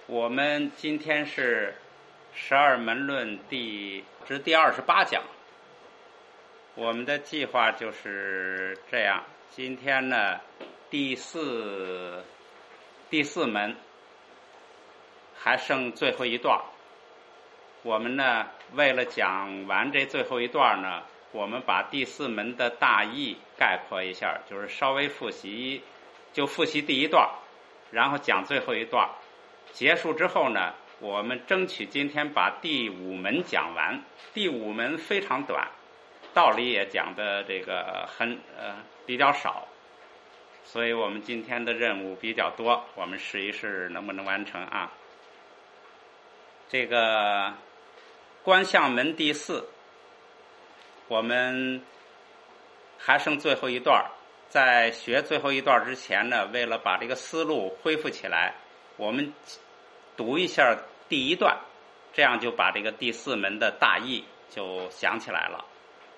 我们今天是十二门论第28讲。我们的计划就是这样，今天呢第四门还剩最后一段。我们呢为了讲完这最后一段呢，我们把第四门的大意概括一下，就是稍微复习第一段，然后讲最后一段。结束之后呢，我们争取今天把第五门讲完。第五门非常短，道理也讲的这个比较少，所以我们今天的任务比较多，我们试一试能不能完成啊。这个观相门第四，我们还剩最后一段。在学最后一段之前呢，为了把这个思路恢复起来，我们读一下第一段，这样就把这个第四门的大意就想起来了。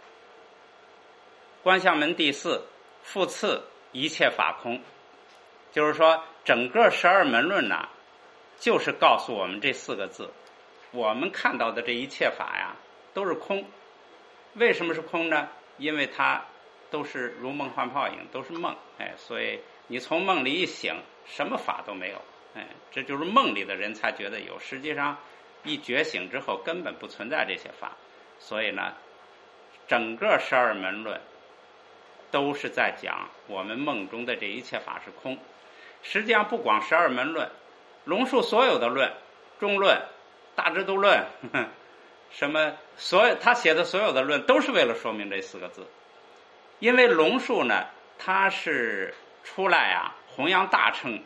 观相门第四，复次一切法空，就是说整个十二门论呢，就是告诉我们这四个字：我们看到的这一切法呀，都是空。为什么是空呢？因为它都是如梦幻泡影，都是梦，所以你从梦里一醒，什么法都没有，这就是梦里的人才觉得有，实际上一觉醒之后根本不存在这些法。所以呢，整个十二门论都是在讲我们梦中的这一切法是空。实际上不光十二门论，龙树所有的论，中论、大智度论，什么他写的所有的论都是为了说明这四个字。因为龙树呢，他是出来弘扬大乘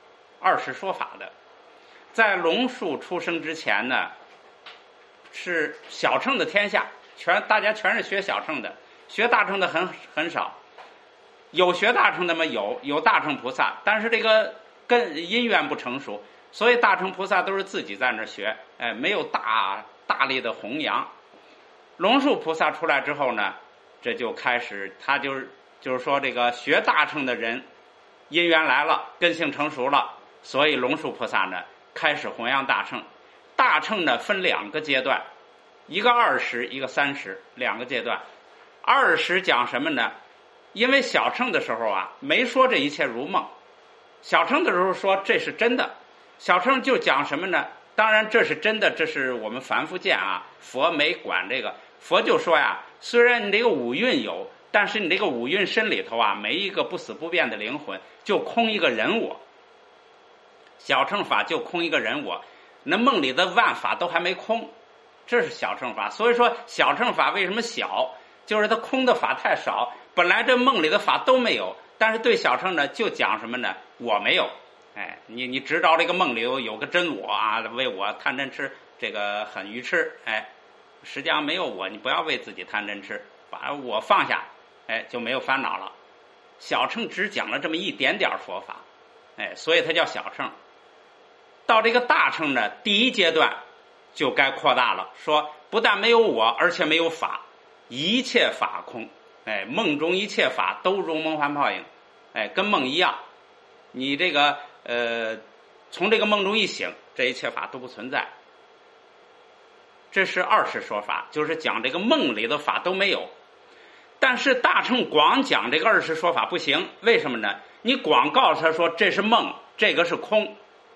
20说法的。在龙树出生之前呢，是小乘的天下，大家全是学小乘的，学大乘的很少。有学大乘的吗？有大乘菩萨，但是这个因缘不成熟，所以大乘菩萨都是自己在那学，没有大力的弘扬。龙树菩萨出来之后呢，这就开始，他就是说这个学大乘的人因缘来了，根性成熟了，所以龙树菩萨呢开始弘扬大乘。大乘呢分两个阶段，一个20，一个30，两个阶段。20讲什么呢？因为小乘的时候没说这一切如梦，小乘的时候说这是真的。小乘就讲什么呢？当然这是真的，这是我们凡夫见佛没管这个。佛就说虽然你这个五蕴有，但是你这个五蕴身里头没一个不死不变的灵魂，就空一个人我。小乘法就空一个人我，那梦里的万法都还没空，这是小乘法。所以说小乘法为什么小，就是它空的法太少，本来这梦里的法都没有，但是对小乘呢就讲什么呢？我没有，你知道这个梦里有个真我为我贪嗔痴，这个很愚痴，实际上没有我，你不要为自己贪嗔痴，把我放下，就没有烦恼了。小乘只讲了这么一点点佛法，所以它叫小乘。到这个大乘呢，第一阶段就该扩大了，说不但没有我，而且没有法，一切法空，梦中一切法都如梦幻泡影，跟梦一样。你这个从这个梦中一醒，这一切法都不存在。这是20说法，就是讲这个梦里的法都没有。但是大乘光讲这个20说法不行，为什么呢？你光告诉他说这是梦，这个是空，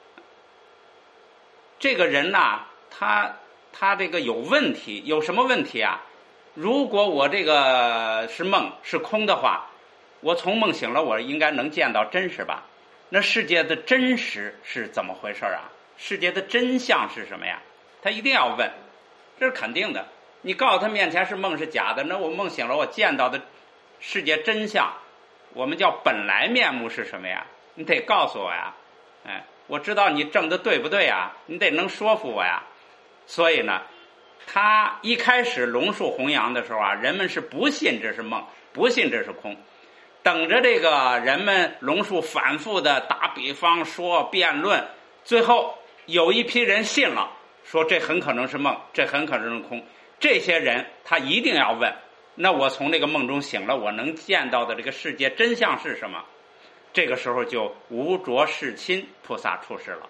这个人他这个有问题。有什么问题如果我这个是梦是空的话，我从梦醒了，我应该能见到真实吧？那世界的真实是怎么回事世界的真相是什么呀？他一定要问，这是肯定的。你告诉他面前是梦是假的，那我梦醒了，我见到的世界真相，我们叫本来面目是什么呀？你得告诉我我知道你证的对不对你得能说服我所以呢，他一开始龙树弘扬的时候人们是不信这是梦，不信这是空，等着这个人们龙树反复的打比方说辩论，最后有一批人信了，说这很可能是梦，这很可能是空。这些人他一定要问，那我从这个梦中醒了，我能见到的这个世界真相是什么？这个时候就无着世亲菩萨出世了。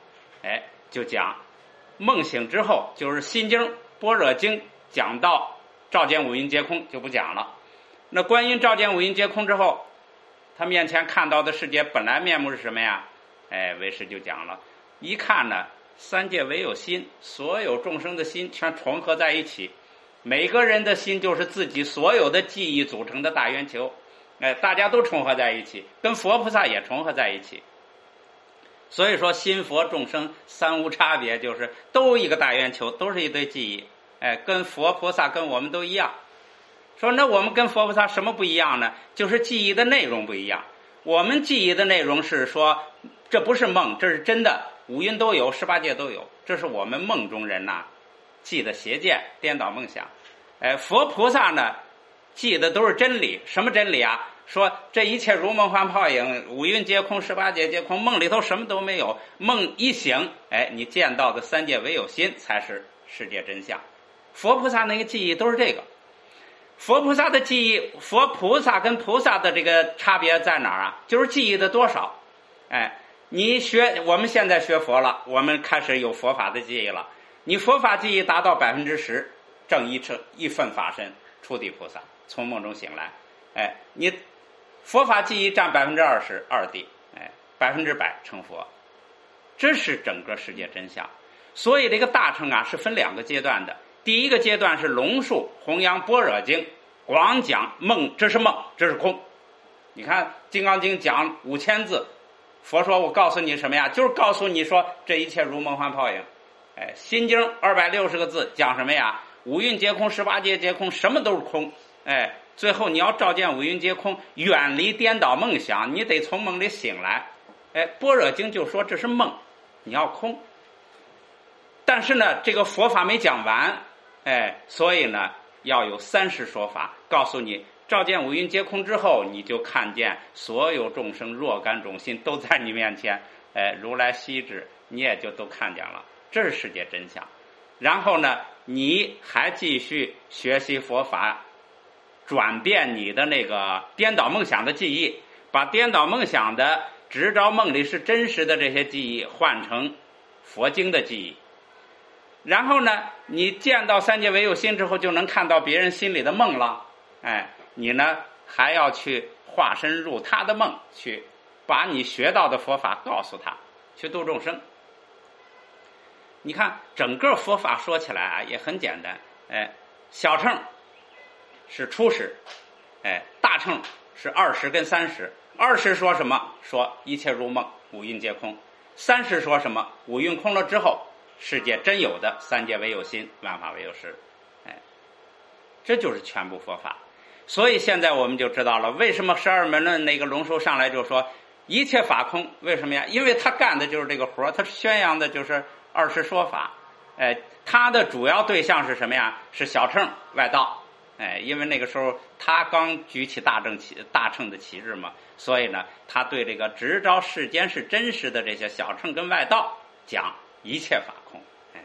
就讲梦醒之后，就是心经、般若经讲到照见五蕴皆空就不讲了。那观音照见五蕴皆空之后，他面前看到的世界本来面目是什么呀？为师就讲了，一看呢，三界唯有心，所有众生的心全重合在一起，每个人的心就是自己所有的记忆组成的大圆球，大家都重合在一起，跟佛菩萨也重合在一起。所以说心佛众生三无差别，就是都一个大圆球，都是一堆记忆，跟佛菩萨跟我们都一样。说那我们跟佛菩萨什么不一样呢？就是记忆的内容不一样。我们记忆的内容是说，这不是梦，这是真的，五蕴都有，18界都有，这是我们梦中人呐记的邪见，颠倒梦想。佛菩萨呢记的都是真理。什么真理啊？说这一切如梦幻泡影，五蕴皆空，18界皆空，梦里头什么都没有，梦一醒，你见到的三界唯有心才是世界真相。佛菩萨那个记忆都是这个。佛菩萨的记忆，佛菩萨跟菩萨的这个差别在哪儿啊？就是记忆的多少。我们现在学佛了，我们开始有佛法的记忆了。你佛法记忆达到10%，正一分法身，初地菩萨，从梦中醒来。你佛法记忆占20%，二地，100%成佛，这是整个世界真相。所以这个大乘啊是分2个阶段的。第一个阶段是龙树弘扬般若经，广讲梦，这是梦，这是空。你看《金刚经》讲5000字，佛说我告诉你什么呀？就是告诉你说这一切如梦幻泡影。心经260个字讲什么呀？五蕴皆空，18界皆空，什么都是空。最后你要照见五蕴皆空，远离颠倒梦想，你得从梦里醒来。般若经就说这是梦，你要空。但是呢，这个佛法没讲完，所以呢要有30说法，告诉你照见五蕴皆空之后，你就看见所有众生若干种心都在你面前，如来悉知，你也就都看见了，这是世界真相。然后呢，你还继续学习佛法，转变你的那个颠倒梦想的记忆，把颠倒梦想的直着梦里是真实的这些记忆换成佛经的记忆。然后呢，你见到三界唯有心之后，就能看到别人心里的梦了。你呢还要去化身入他的梦，去把你学到的佛法告诉他，去度众生。你看整个佛法说起来啊也很简单，小乘是初始，大乘是20跟30。20说什么？说一切如梦，五蕴皆空。30说什么？五蕴空了之后，世界真有的三界唯有心，万法唯有实。这就是全部佛法。所以现在我们就知道了，为什么12门论那个龙树上来就说一切法空？为什么呀？因为他干的就是这个活，他宣扬的就是20说法。他的主要对象是什么呀？是小乘外道。因为那个时候他刚举起大乘的旗帜嘛，所以呢，他对这个直着世间是真实的这些小乘跟外道讲一切法空。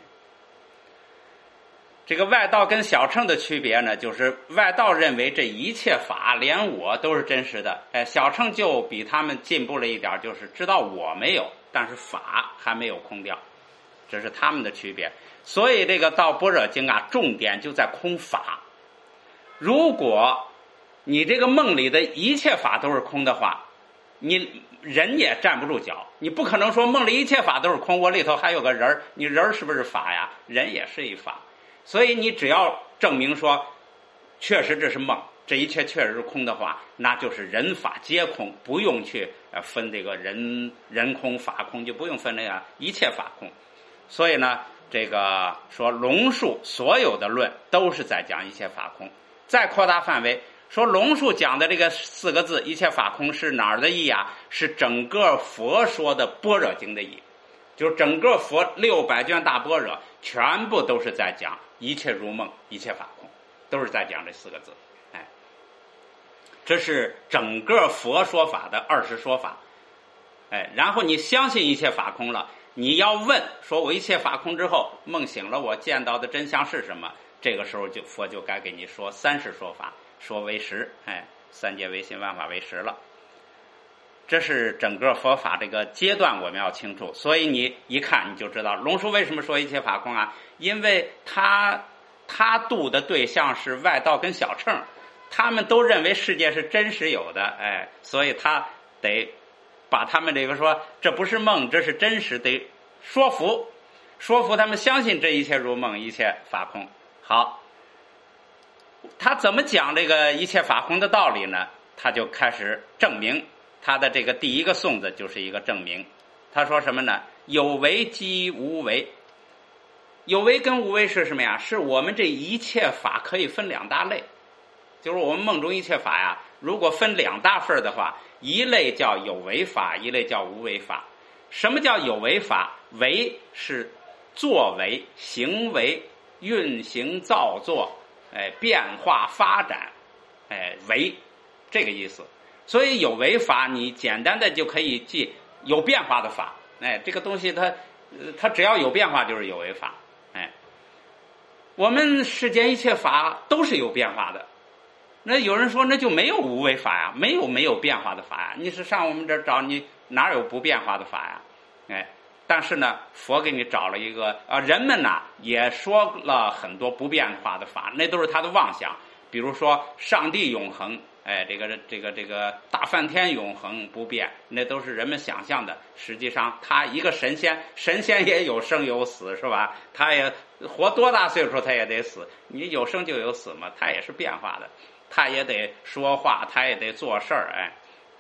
这个外道跟小乘的区别呢，就是外道认为这一切法连我都是真实的，小乘就比他们进步了一点，就是知道我没有，但是法还没有空掉，这是他们的区别。所以这个到般若经啊，重点就在空法。如果你这个梦里的一切法都是空的话，你人也站不住脚。你不可能说梦里一切法都是空，我里头还有个人，你人是不是法呀？人也是一法。所以你只要证明说确实这是梦，这一切确实是空的话，那就是人法皆空，不用去分这个人空法空，就不用分这个一切法空。所以呢，这个说龙树所有的论都是在讲一切法空。再扩大范围，说龙树讲的这个4个字一切法空是哪儿的意啊？是整个佛说的般若经的意，就是整个佛600卷大般若全部都是在讲一切如梦，一切法空，都是在讲这4个字。这是整个佛说法的20说法。然后你相信一切法空了，你要问说我一切法空之后梦醒了，我见到的真相是什么？这个时候佛就该给你说30说法，说为实，三界唯心，万法唯实了。 这是整个佛法这个阶段我们要清楚。所以你一看你就知道，龙树为什么说一切法空啊？因为他度的对象是外道跟小乘，他们都认为世界是真实有的，所以他得把他们这个说这不是梦，这是真实，得说服他们相信这一切如梦，一切法空。好，他怎么讲这个一切法空的道理呢？他就开始证明，他的这个第一个颂子就是一个证明。他说什么呢？有为即无为。有为跟无为是什么呀？是我们这一切法可以分两大类，就是我们梦中一切法呀，如果分两大份的话，一类叫有为法，一类叫无为法。什么叫有为法？为是作为、行为、运行、造作，变化发展，为这个意思。所以有为法你简单的就可以记有变化的法，这个东西它只要有变化就是有为法。我们世间一切法都是有变化的。那有人说那就没有无为法呀，没有变化的法呀，你是上我们这儿找，你哪有不变化的法呀？但是呢，佛给你找了一个人们呢也说了很多不变化的法，那都是他的妄想。比如说上帝永恒，这个大梵天永恒不变，那都是人们想象的。实际上他一个神仙也有生有死，是吧？他也活多大岁数他也得死，你有生就有死嘛，他也是变化的，他也得说话，他也得做事儿。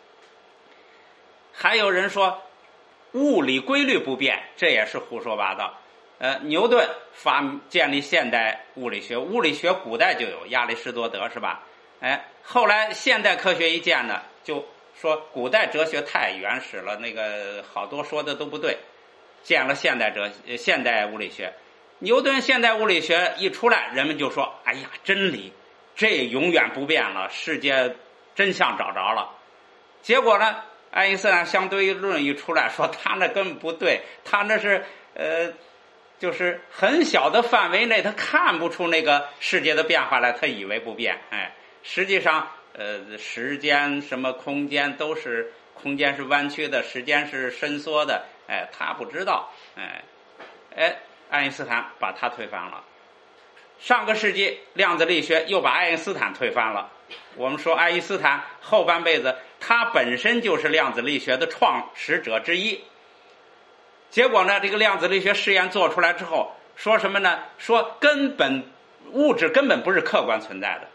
还有人说物理规律不变，这也是胡说八道。牛顿建立现代物理学，物理学古代就有，亚里士多德是吧？后来现代科学一建呢，就说古代哲学太原始了，那个好多说的都不对，建了现代物理学。牛顿现代物理学一出来，人们就说哎呀，真理这永远不变了，世界真相找着了。结果呢，爱因斯坦相对论一出来，说他那根本不对，他那是就是很小的范围内他看不出那个世界的变化来，他以为不变。实际上时间什么空间都是，空间是弯曲的，时间是伸缩的，他不知道。爱因斯坦把他推翻了。上个世纪量子力学又把爱因斯坦推翻了。我们说爱因斯坦后半辈子他本身就是量子力学的创始者之一，结果呢这个量子力学实验做出来之后说什么呢？说物质根本不是客观存在的。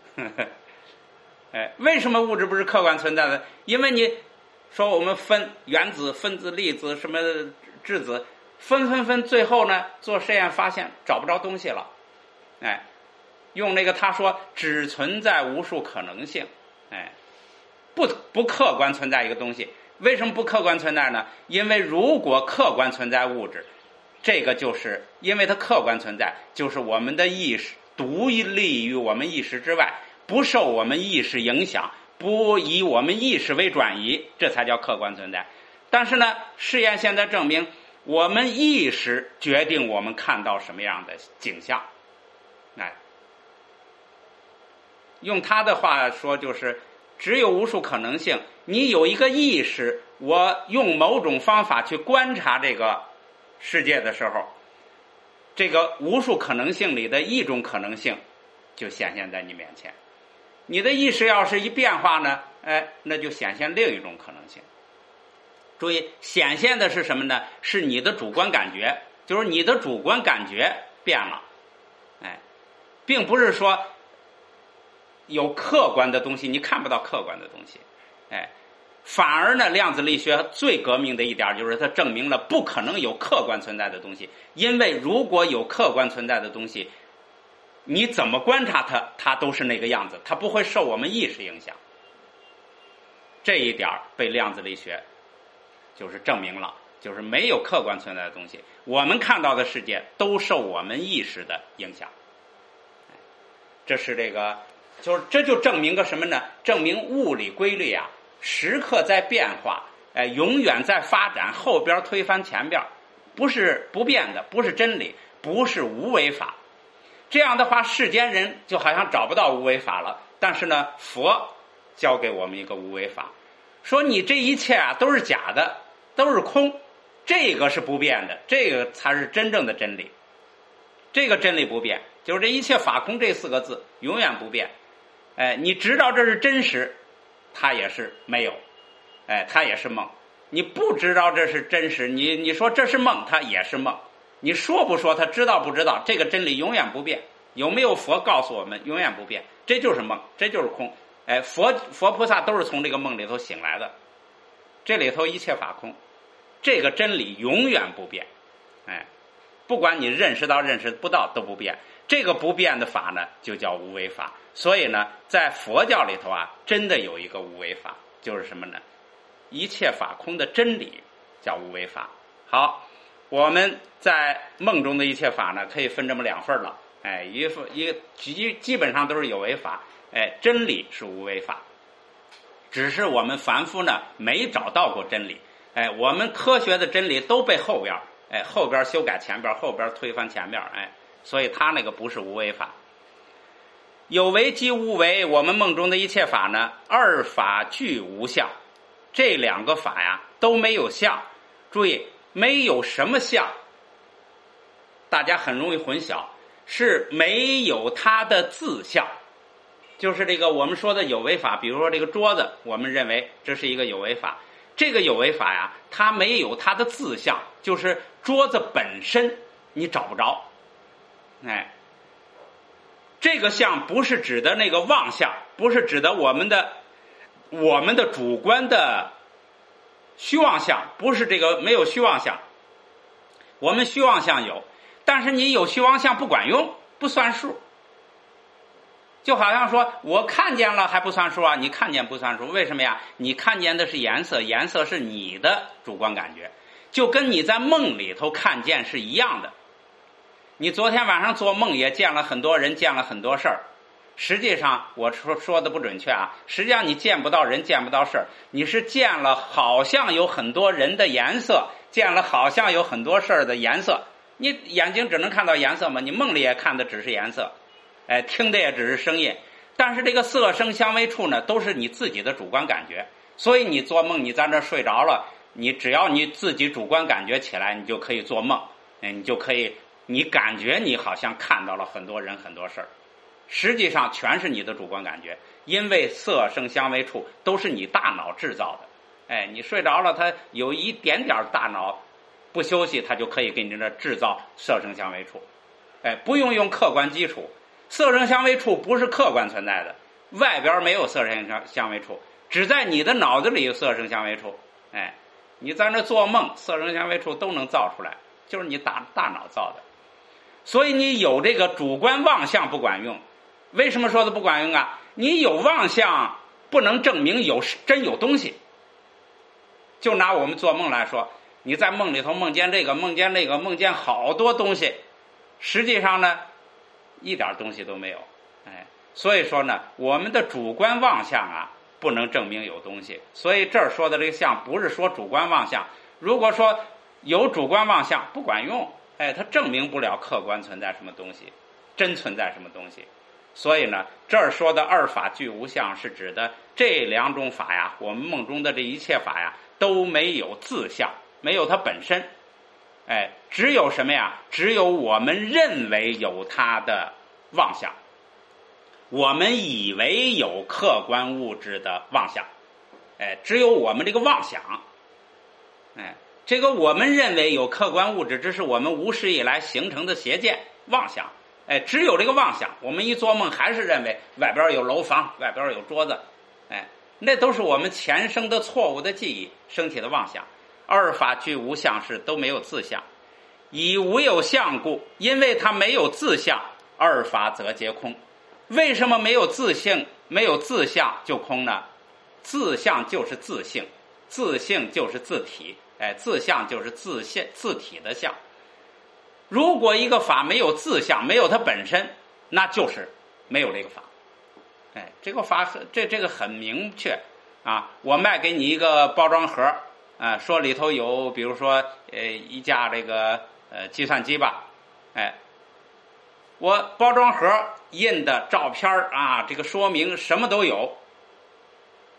为什么物质不是客观存在的？因为你说我们分原子、分子、粒子什么质子，分，最后呢做实验发现找不着东西了。用那个他说只存在无数可能性，不客观存在一个东西。为什么不客观存在呢？因为如果客观存在物质，这个就是因为它客观存在，就是我们的意识独立于我们意识之外，不受我们意识影响，不以我们意识为转移，这才叫客观存在。但是呢，实验现在证明，我们意识决定我们看到什么样的景象。用他的话说就是只有无数可能性，你有一个意识，我用某种方法去观察这个世界的时候，这个无数可能性里的一种可能性就显现在你面前。你的意识要是一变化呢，那就显现另一种可能性。注意，显现的是什么呢？是你的主观感觉，就是你的主观感觉变了，并不是说有客观的东西你看不到客观的东西。反而呢，量子力学最革命的一点就是它证明了不可能有客观存在的东西，因为如果有客观存在的东西，你怎么观察它都是那个样子，它不会受我们意识影响。这一点被量子力学就是证明了，就是没有客观存在的东西，我们看到的世界都受我们意识的影响。这是这就证明个什么呢？证明物理规律啊，时刻在变化，永远在发展，后边推翻前边，不是不变的，不是真理，不是无为法。这样的话，世间人就好像找不到无为法了。但是呢，佛教给我们一个无为法， 说你这一切啊都是假的，都是空，这个是不变的，这个才是真正的真理。这个真理不变，就是这一切法空这4个字永远不变。你知道这是真实，它也是没有，它也是梦。你不知道这是真实，你说这是梦，它也是梦。你说不说，他知道不知道，这个真理永远不变。有没有佛告诉我们永远不变，这就是梦，这就是空。佛菩萨都是从这个梦里头醒来的，这里头一切法空，这个真理永远不变。不管你认识到认识不到都不变，这个不变的法呢就叫无为法。所以呢在佛教里头啊，真的有一个无为法，就是什么呢？一切法空的真理叫无为法。好，我们在梦中的一切法呢可以分这么2份了。基本上都是有为法，真理是无为法，只是我们凡夫呢没找到过真理。我们科学的真理都被后边修改前边，后边推翻前边，所以他那个不是无为法。有为即无为，我们梦中的一切法呢，二法俱无相，这2个法呀都没有相。注意，没有什么相，大家很容易混淆，是没有它的自相。就是这个我们说的有为法，比如说这个桌子，我们认为这是一个有为法，这个有为法呀它没有它的自相，就是桌子本身你找不着。这个相不是指的那个妄相，不是指的我们的主观的虚妄相，不是这个，没有虚妄相。我们虚妄相有，但是你有虚妄相不管用，不算数。就好像说我看见了还不算数啊，你看见不算数，为什么呀？你看见的是颜色，颜色是你的主观感觉，就跟你在梦里头看见是一样的。你昨天晚上做梦也见了很多人，见了很多事儿，实际上我说的不准确啊，实际上你见不到人，见不到事儿，你是见了好像有很多人的颜色，见了好像有很多事儿的颜色。你眼睛只能看到颜色吗？你梦里也看的只是颜色，听的也只是声音。但是这个色声香味触呢，都是你自己的主观感觉。所以你做梦，你在那睡着了，你只要你自己主观感觉起来，你就可以做梦，你就可以，你感觉你好像看到了很多人很多事儿，实际上全是你的主观感觉，因为色声香味触都是你大脑制造的。你睡着了，它有一点点大脑不休息，它就可以给你这制造色声香味触。不用客观基础，色声香味触不是客观存在的，外边没有色声香味触，只在你的脑子里有色声香味触。你在那做梦，色声香味触都能造出来，就是你大脑造的。所以你有这个主观妄想不管用。为什么说的不管用啊？你有妄想不能证明真有东西。就拿我们做梦来说，你在梦里头梦见这个梦见那个，梦见好多东西，实际上呢一点东西都没有。所以说呢，我们的主观妄想啊不能证明有东西。所以这儿说的这个相不是说主观妄想，如果说有主观妄想不管用，它证明不了客观存在什么东西，真存在什么东西。所以呢，这儿说的二法俱无相是指的这2种法呀，我们梦中的这一切法呀都没有自相，没有它本身。只有什么呀？只有我们认为有它的妄想，我们以为有客观物质的妄想。只有我们这个妄想。这个我们认为有客观物质，这是我们无始以来形成的邪见妄想。只有这个妄想，我们一做梦还是认为外边有楼房，外边有桌子。那都是我们前生的错误的记忆升起的妄想。二法俱无相是都没有自相，以无有相故，因为它没有自相，二法则皆空。为什么没有自性，没有自相就空呢？自相就是自性，自性就是自体，自相就是自体的相。如果一个法没有自相，没有它本身，那就是没有这个法。这个法这个很明确啊。我卖给你一个包装盒，说里头有比如说一架这个计算机吧，我包装盒印的照片啊，这个说明什么都有，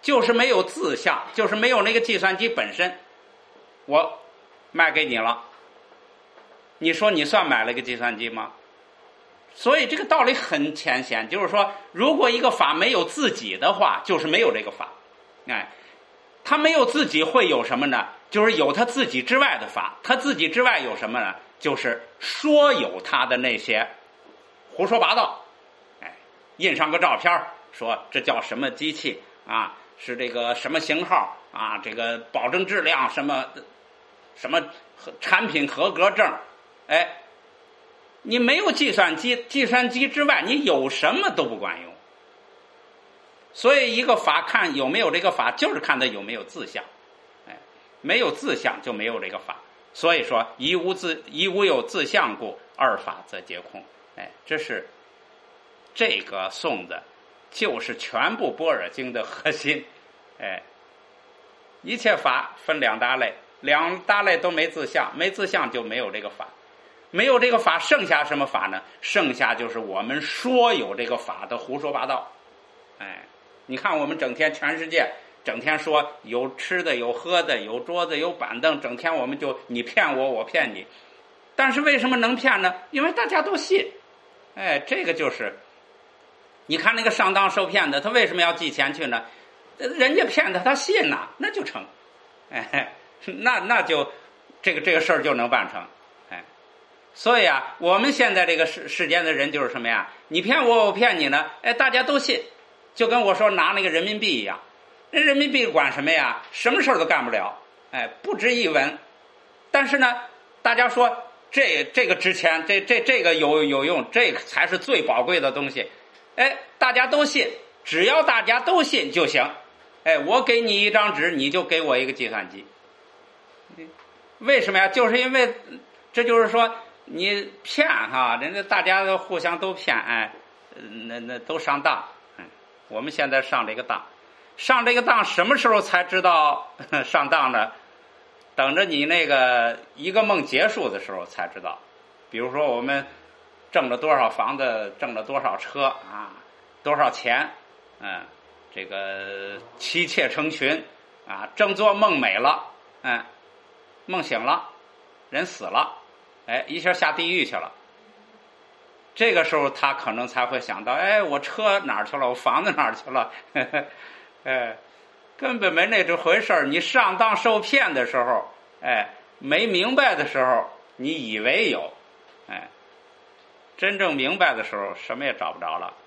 就是没有自相，就是没有那个计算机本身。我卖给你了，你说你算买了个计算机吗？所以这个道理很浅显，就是说，如果一个法没有自己的话，就是没有这个法。哎，他没有自己会有什么呢？就是有他自己之外的法。他自己之外有什么呢？就是说有他的那些胡说八道。哎，印上个照片，说这叫什么机器啊？是这个什么型号啊？这个保证质量什么产品合格证。哎，你没有计算机之外，你有什么都不管用。所以一个法看有没有这个法，就是看它有没有自相。哎，没有自相就没有这个法。所以说一无有自相故，二法则皆空。哎，这是这个颂的，就是全部般若经的核心。哎，一切法分两大类，两大类都没自相，没自相就没有这个法。没有这个法，剩下什么法呢？剩下就是我们说有这个法的胡说八道。哎，你看我们整天全世界整天说有吃的有喝的有桌子有板凳，整天我们就你骗我我骗你。但是为什么能骗呢？因为大家都信。哎，这个就是你看那个上当受骗的，他为什么要寄钱去呢？人家骗他信呐，那就成。哎，那就这个事儿就能办成。所以啊，我们现在这个世间的人就是什么呀？你骗我，我骗你呢，哎，大家都信，就跟我说拿那个人民币一样，那人民币管什么呀？什么事儿都干不了，哎，不值一文。但是呢，大家说这个值钱，这个有用，这个才是最宝贵的东西，哎，大家都信，只要大家都信就行。哎，我给你一张纸，你就给我一个计算机。为什么呀？就是因为这就是说。你骗哈，人家大家都互相都骗，哎，那都上当。我们现在上这个当，上这个当什么时候才知道上当呢？等着你那个一个梦结束的时候才知道。比如说我们挣了多少房子，挣了多少车啊，多少钱，这个妻妾成群啊，正做梦美了，梦醒了，人死了。哎，一下下地狱去了。这个时候他可能才会想到，哎，我车哪儿去了？我房子哪儿去了？哎，根本没那这回事儿。你上当受骗的时候，哎，没明白的时候，你以为有，哎，真正明白的时候，什么也找不着了。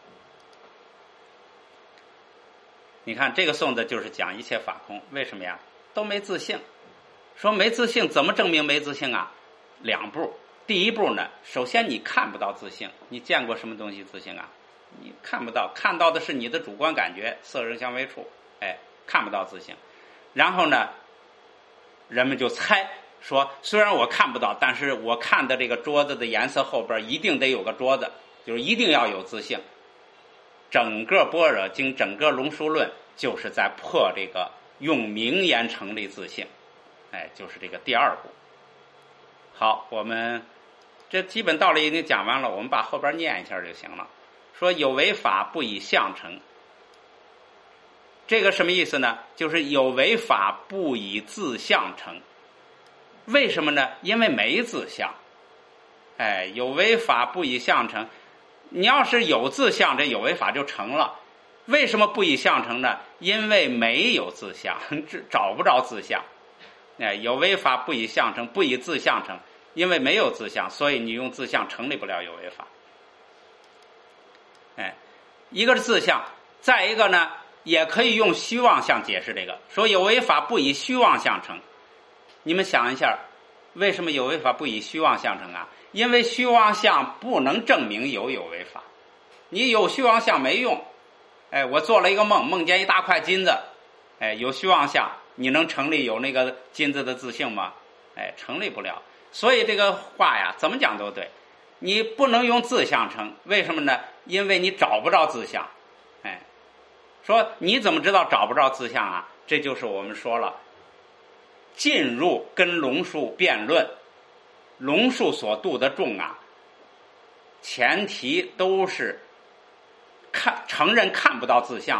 你看这个颂的就是讲一切法空，为什么呀？都没自性。说没自性，怎么证明没自性啊？两步，第一步呢，首先你看不到自性，你见过什么东西自性啊？你看不到，看到的是你的主观感觉，色声香味触，哎，看不到自性。然后呢，人们就猜说，虽然我看不到，但是我看的这个桌子的颜色后边一定得有个桌子，就是一定要有自性。整个般若经，整个龙树论，就是在破这个用名言成立自性，哎，就是这个第二步。好，我们这基本道理已经讲完了，我们把后边念一下就行了。说有为法不以相成，这个什么意思呢？就是有为法不以自相成。为什么呢？因为没自相。哎，有为法不以相成，你要是有自相，这有为法就成了。为什么不以相成呢？因为没有自相，找不着自相。哎，有为法不以相成，不以自相成，因为没有自相，所以你用自相成立不了有为法。哎，一个是自相，再一个呢，也可以用虚妄相解释这个，说有为法不以虚妄相成。你们想一下，为什么有为法不以虚妄相成啊？因为虚妄相不能证明有为法，你有虚妄相没用。哎，我做了一个梦，梦见一大块金子，哎，有虚妄相，你能成立有那个金子的自性吗？哎，成立不了。所以这个话呀，怎么讲都对，你不能用自相成，为什么呢？因为你找不着自相。哎，说你怎么知道找不着自相啊？这就是我们说了，进入跟龙树辩论，龙树所度的众啊，前提都是承认看不到自相的，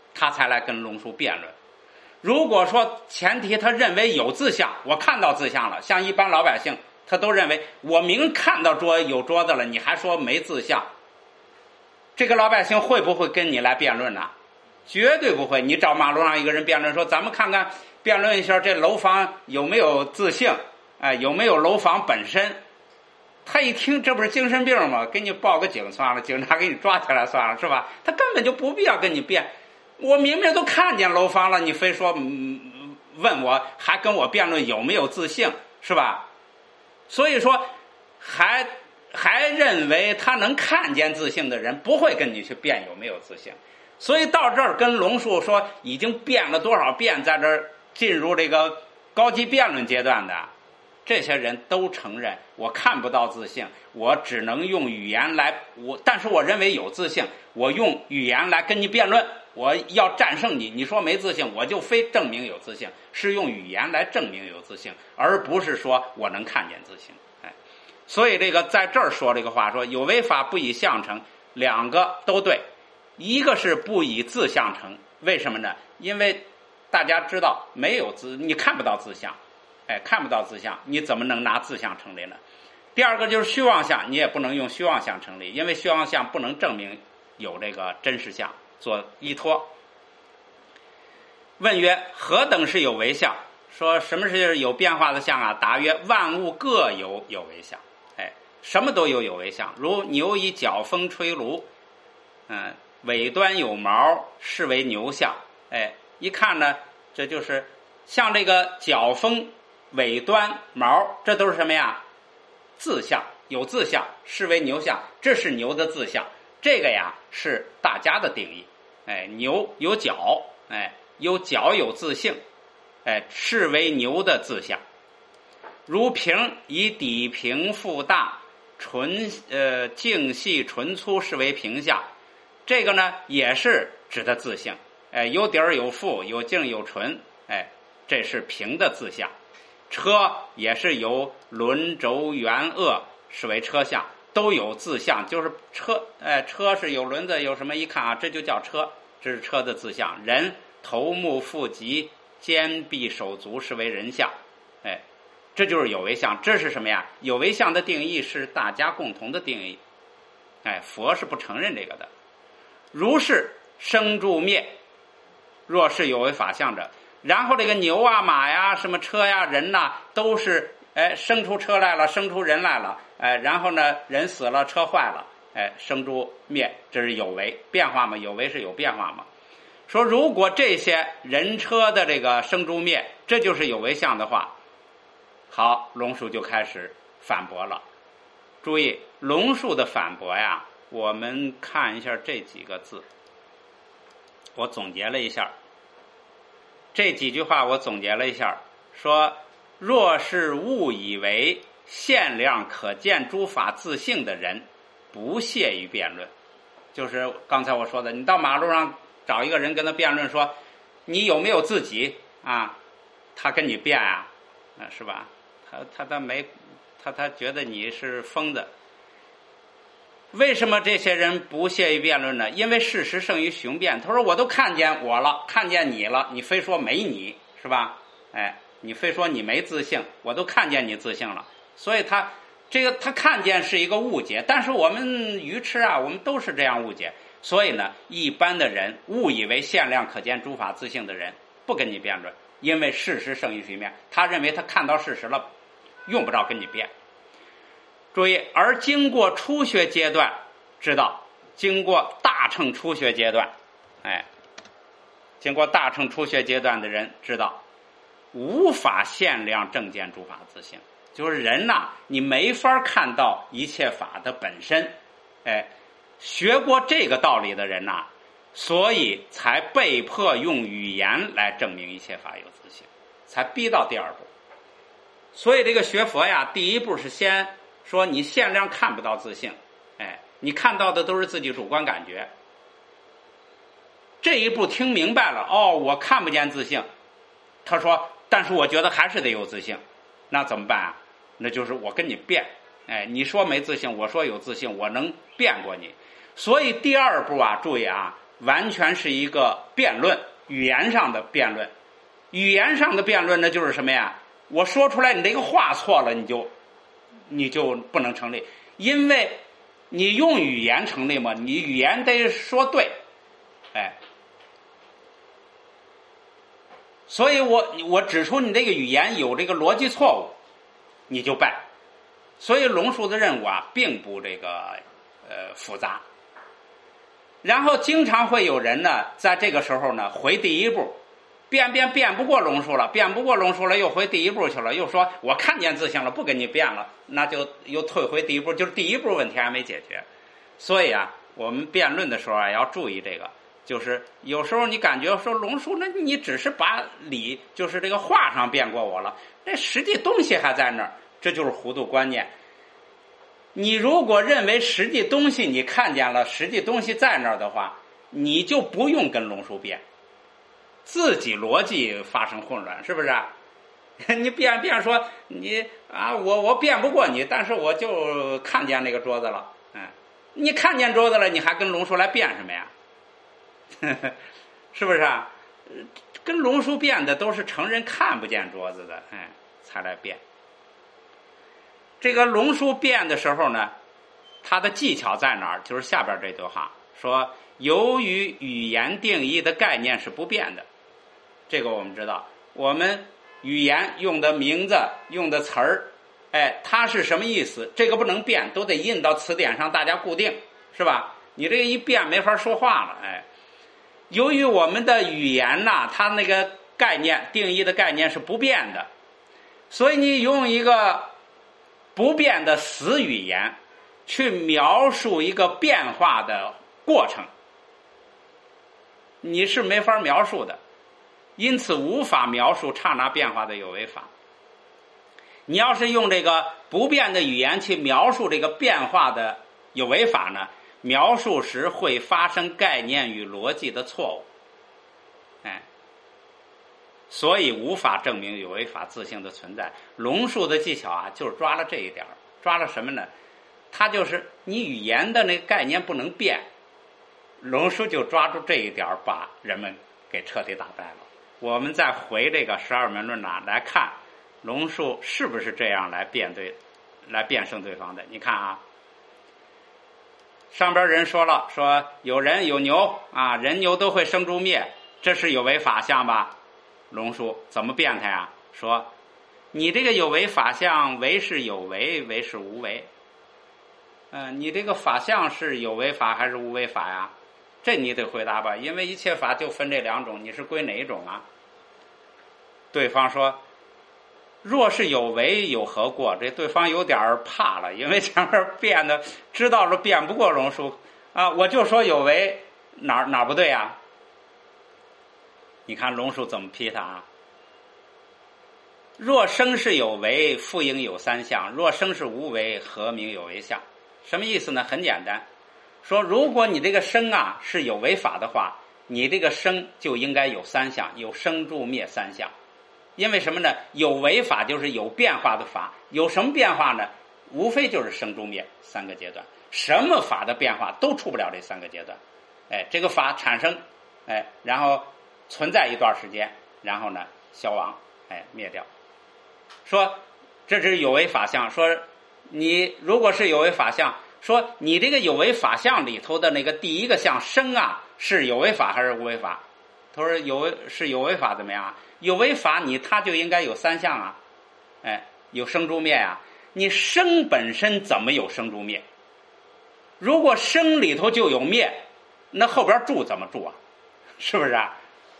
他才来跟龙树辩论。如果说前提他认为有自相，我看到自相了，像一般老百姓他都认为我明看到有桌子了，你还说没自相，这个老百姓会不会跟你来辩论呢？绝对不会。你找马路上一个人辩论说，咱们看看辩论一下这楼房有没有自性，有没有楼房本身，他一听这不是精神病吗？给你报个警算了，警察给你抓起来算了，是吧？他根本就不必要跟你辩。我明明都看见楼房了，你非说问我，还跟我辩论有没有自性，是吧？所以说还认为他能看见自性的人不会跟你去辩有没有自性。所以到这儿跟龙树说已经辩了多少遍，在这儿进入这个高级辩论阶段的这些人都承认我看不到自性，我只能用语言来，但是我认为有自性，我用语言来跟你辩论，我要战胜你，你说没自性，我就非证明有自性，是用语言来证明有自性，而不是说我能看见自性。所以这个在这儿说这个话，说有为法不以相成，两个都对。一个是不以自相成，为什么呢？因为大家知道没有你看不到自相，看不到自相，你怎么能拿自相成立呢？第二个就是虚妄相，你也不能用虚妄相成立，因为虚妄相不能证明有这个真实相做依托。问曰：何等是有为相？说什么是有变化的相啊？答曰：万物各有有为相。什么都有有为相，如牛以角风吹芦，尾端有毛，是为牛相。一看呢，这就是像这个角风、尾端、毛，这都是什么呀？自相，有自相，是为牛相，这是牛的自相。这个呀是大家的定义。牛有角，有角有自性，是为牛的自相。如平以底平腹大，径细纯粗，是为平相。这个呢也是指的自性，有底儿有腹，有径有纯，这是平的自相。车也是有轮轴圆颚，是为车相，都有自相，就是车，车是有轮子有什么，一看啊，这就叫车，这是车的自相。人头目腹脊肩臂手足，是为人相，这就是有为相。这是什么呀？有为相的定义是大家共同的定义，佛是不承认这个的。如是生住灭，若是有为法相者，然后这个牛啊马呀什么车呀人呐，都是生出车来了，生出人来了，然后呢人死了，车坏了，生住灭，这是有为变化嘛？有为是有变化嘛？说如果这些人车的这个生住灭，这就是有为相的话，好，龙树就开始反驳了。注意龙树的反驳呀，我们看一下这几个字，我总结了一下这几句话，我总结了一下，说若是误以为限量可见诸法自性的人，不屑于辩论。就是刚才我说的，你到马路上找一个人跟他辩论说你有没有自己啊，他跟你辩啊，是吧？他觉得你是疯子。为什么这些人不屑于辩论呢？因为事实胜于雄辩。他说我都看见我了，看见你了，你非说没你，是吧？你非说你没自性，我都看见你自性了。所以他看见是一个误解，但是我们愚痴啊，我们都是这样误解。所以呢，一般的人误以为限量可见诸法自性的人不跟你辩论，因为事实胜于雄辩。他认为他看到事实了，用不着跟你辩。注意，而经过初学阶段，知道经过大乘初学阶段，经过大乘初学阶段的人知道，无法限量正见诸法自性。就是人呐，你没法看到一切法的本身。学过这个道理的人呐，所以才被迫用语言来证明一切法有自性，才逼到第二步。所以这个学佛呀，第一步是先说你限量看不到自性，你看到的都是自己主观感觉。这一步听明白了，我看不见自性。他说，但是我觉得还是得有自性，那怎么办啊？那就是我跟你辩，你说没自性，我说有自性，我能辩过你。所以第二步啊，注意啊， 完全是一个辩论，语言上的辩论。语言上的辩论呢，就是什么呀？我说出来你这个话错了，你就不能成立，因为你用语言成立嘛，你语言得说对，所以我指出你这个语言有这个逻辑错误，你就败。所以龙树的任务啊，并不这个复杂。然后经常会有人呢，在这个时候呢，回第一步，辩不过龙树了，又回第一步去了，又说我看见自性了，不跟你辩了，那就又退回第一步，就是第一步问题还没解决。所以啊，我们辩论的时候啊，要注意这个，就是有时候你感觉说龙树，那你只是把理，就是这个话上辩过我了，那实际东西还在那儿，这就是糊涂观念。你如果认为实际东西你看见了，实际东西在那儿的话，你就不用跟龙树辩，自己逻辑发生混乱，是不是啊？你辩说你啊，我辩不过你，但是我就看见那个桌子了，你看见桌子了，你还跟龙树来辩什么呀？是不是啊？跟龙树辩的都是承认看不见桌子的，才来辩。这个龙树辩的时候呢，他的技巧在哪儿？就是下边这段话说，由于语言定义的概念是不变的，这个我们知道，我们语言用的名字、用的词儿，它是什么意思？这个不能变，都得印到词典上，大家固定，是吧？你这个一变没法说话了，由于我们的语言呐，它那个概念定义的概念是不变的，所以你用一个不变的死语言去描述一个变化的过程，你是没法描述的，因此无法描述刹那变化的有为法。你要是用这个不变的语言去描述这个变化的有为法呢，描述时会发生概念与逻辑的错误，所以无法证明有为法自性的存在。龙树的技巧啊，就是抓了这一点，抓了什么呢？他就是你语言的那个概念不能变，龙树就抓住这一点，把人们给彻底打败了。我们再回这个十二门论来看，龙树是不是这样来辩胜对方的？你看啊，上边人说了，说有人有牛啊，人牛都会生住灭，这是有为法相吧？龙树怎么辩他呀？说你这个有为法相，为是有为，为是无为。你这个法相是有为法还是无为法呀？这你得回答吧，因为一切法就分这两种，你是归哪一种啊？对方说，若是有为有何过？这对方有点怕了，因为前面辩的知道了辩不过龙树啊，我就说有为，哪不对啊？你看龙树怎么批他啊？若生是有为，复应有三相；若生是无为，何名有为相？什么意思呢？很简单，说如果你这个生啊是有为法的话，你这个生就应该有三相，有生住灭三相。因为什么呢？有为法就是有变化的法，有什么变化呢？无非就是生住灭三个阶段，什么法的变化都出不了这三个阶段。这个法产生，然后存在一段时间，然后呢消亡，灭掉。说这是有为法相，说你如果是有为法相，说你这个有为法相里头的那个第一个相生啊，是有为法还是无为法？他说是有为法怎么样？有为法它就应该有三相啊，有生住灭啊。你生本身怎么有生住灭？如果生里头就有灭，那后边住怎么住啊？是不是啊？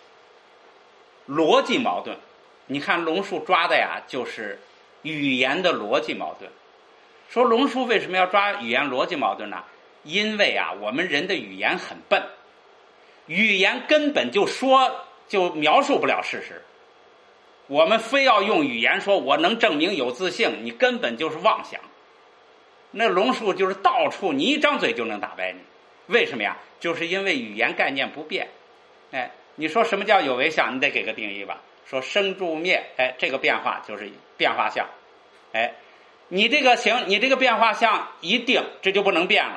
逻辑矛盾。你看龙树抓的呀，就是语言的逻辑矛盾。说龙树为什么要抓语言逻辑矛盾呢？因为啊，我们人的语言很笨，语言根本就描述不了事实。我们非要用语言说我能证明有自性，你根本就是妄想。那龙树就是到处你一张嘴就能打败你。为什么呀？就是因为语言概念不变。你说什么叫有为相？你得给个定义吧。说生住灭，这个变化就是变化相。你这个行，你这个变化相一定，这就不能变了。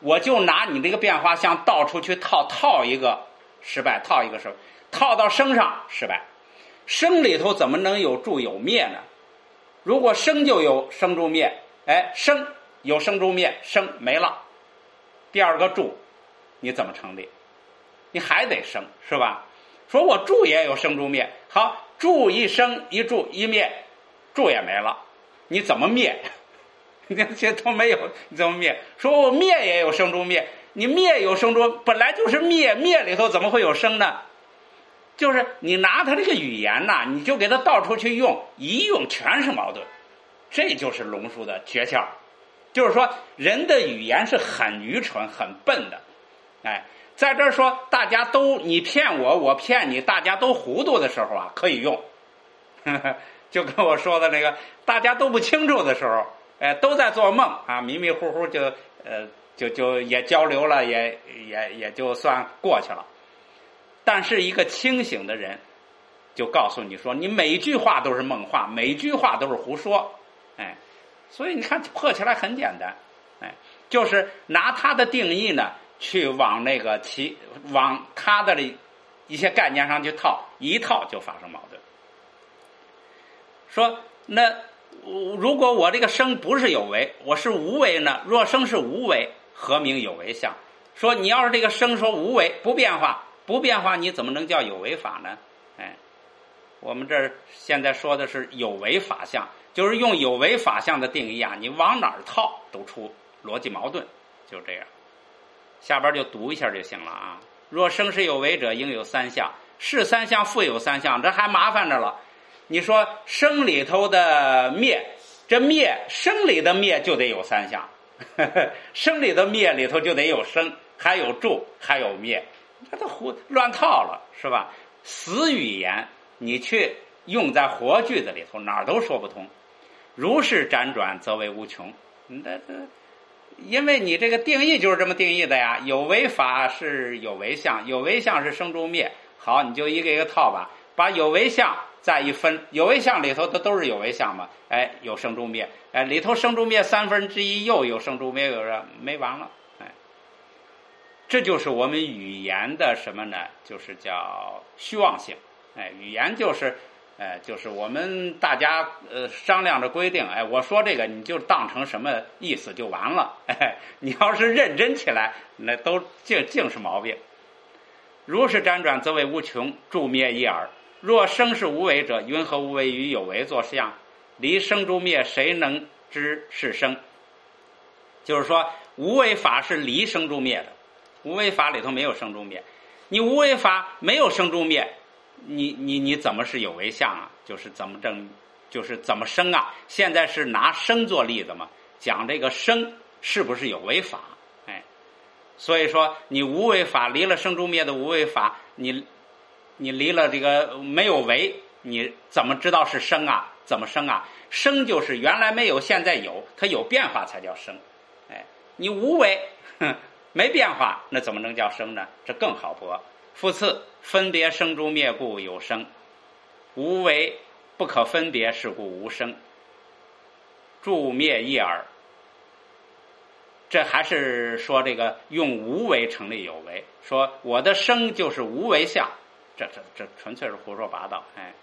我就拿你这个变化项到处去套一个失败，套一个失败，套到生上失败。生里头怎么能有住有灭呢？如果生就有生住灭，生有生住灭，生没了，第二个住你怎么成立？你还得生，是吧？说我住也有生住灭，好，住一生一住一灭，住也没了，你怎么灭？这些都没有，你怎么灭？说我灭也有生住灭，你灭有生住，本来就是灭，灭里头怎么会有生呢？就是你拿它这个语言呐，你就给它到处去用，一用全是矛盾，这就是龙树的诀窍。就是说，人的语言是很愚蠢、很笨的，在这儿说大家都你骗我，我骗你，大家都糊涂的时候啊，可以用。就跟我说的那个，大家都不清楚的时候，都在做梦啊，迷迷糊糊就也交流了，也就算过去了。但是一个清醒的人就告诉你说，你每句话都是梦话，每句话都是胡说，所以你看破起来很简单，就是拿他的定义呢，去往往他的一些概念上去套，一套就发生矛盾。说那如果我这个生不是有为，我是无为呢？若生是无为，何名有为相？说你要是这个生说无为不变化，不变化你怎么能叫有为法呢？我们这现在说的是有为法相，就是用有为法相的定义啊，你往哪儿套都出逻辑矛盾，就这样。下边就读一下就行了啊。若生是有为者，应有三相，是三相复有三相，这还麻烦着了。你说生里头的灭，这灭生里的灭就得有三相，生里的灭里头就得有生，还有住，还有灭，这都乱套了，是吧？死语言你去用在活句子里头，哪儿都说不通。如是辗转，则为无穷。因为你这个定义就是这么定义的呀。有为法是有为相，有为相是生住灭。好，你就一个一个套吧，把有为相再一分，有为相里头的都是有为相嘛，有生住灭，里头生住灭1/3又有生住灭，有人没完了，这就是我们语言的什么呢？就是叫虚妄性。语言就是我们大家商量着规定，我说这个你就当成什么意思就完了，你要是认真起来，那都净是毛病。如是辗转，则为无穷，住灭一耳。若生是无为者，云何无为与有为作相？离生住灭，谁能知是生？就是说，无为法是离生住灭的，无为法里头没有生住灭。你无为法没有生住灭，你怎么是有为相啊？就是怎么生啊？现在是拿生做例子嘛，讲这个生是不是有为法？所以说你无为法离了生住灭的无为法，你离了这个没有为，你怎么知道是生啊？怎么生啊？生就是原来没有，现在有，它有变化才叫生。你无为没变化，那怎么能叫生呢？这更好驳。复次，分别生住灭故有生，无为不可分别，是故无生。住灭一耳，这还是说这个用无为成立有为，说我的生就是无为相，这纯粹是胡说八道。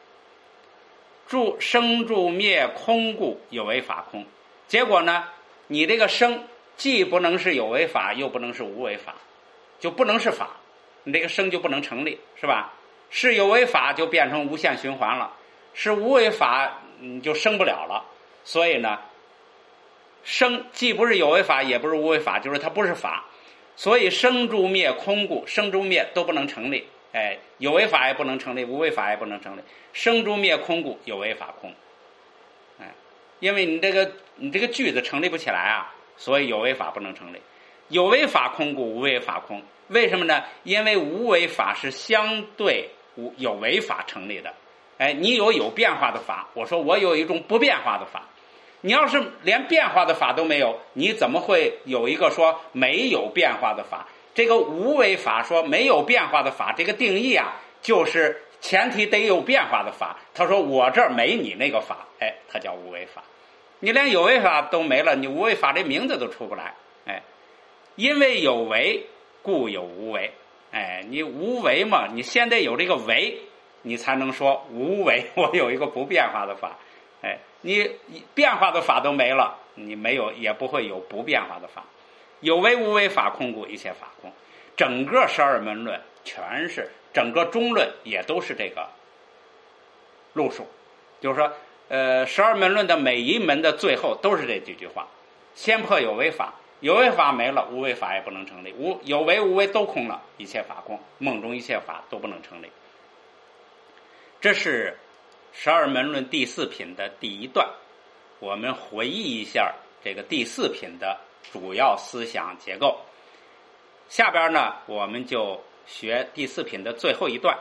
生住灭空故有为法空。结果呢，你这个生既不能是有为法，又不能是无为法，就不能是法，你这个生就不能成立，是吧？是有为法就变成无限循环了，是无为法你就生不了了。所以呢，生既不是有为法，也不是无为法，就是它不是法。所以生住灭空故，生住灭都不能成立。有为法也不能成立，无为法也不能成立。生住灭空故，有为法空。因为你这个句子成立不起来啊，所以有为法不能成立。有为法空故，无为法空。为什么呢？因为无为法是相对有为法成立的。你有变化的法，我说我有一种不变化的法。你要是连变化的法都没有，你怎么会有一个说没有变化的法？这个无为法说没有变化的法，这个定义啊，就是前提得有变化的法。他说我这儿没你那个法，它叫无为法。你连有为法都没了，你无为法这名字都出不来。 因为有为，故有无为。哎，你无为嘛，你先得有这个为，你才能说无为，我有一个不变化的法。哎，你变化的法都没了，你没有也不会有不变化的法。有为无为法空故，一切法空。整个十二门论全是，整个中论也都是这个路数，就是说十二门论的每一门的最后都是这几句话：先破有为法，有为法没了，无为法也不能成立，有为无为都空了，一切法空，梦中一切法都不能成立。这是十二门论第四品的第一段，我们回忆一下这个第四品的主要思想结构。下边呢，我们就学第四品的最后一段。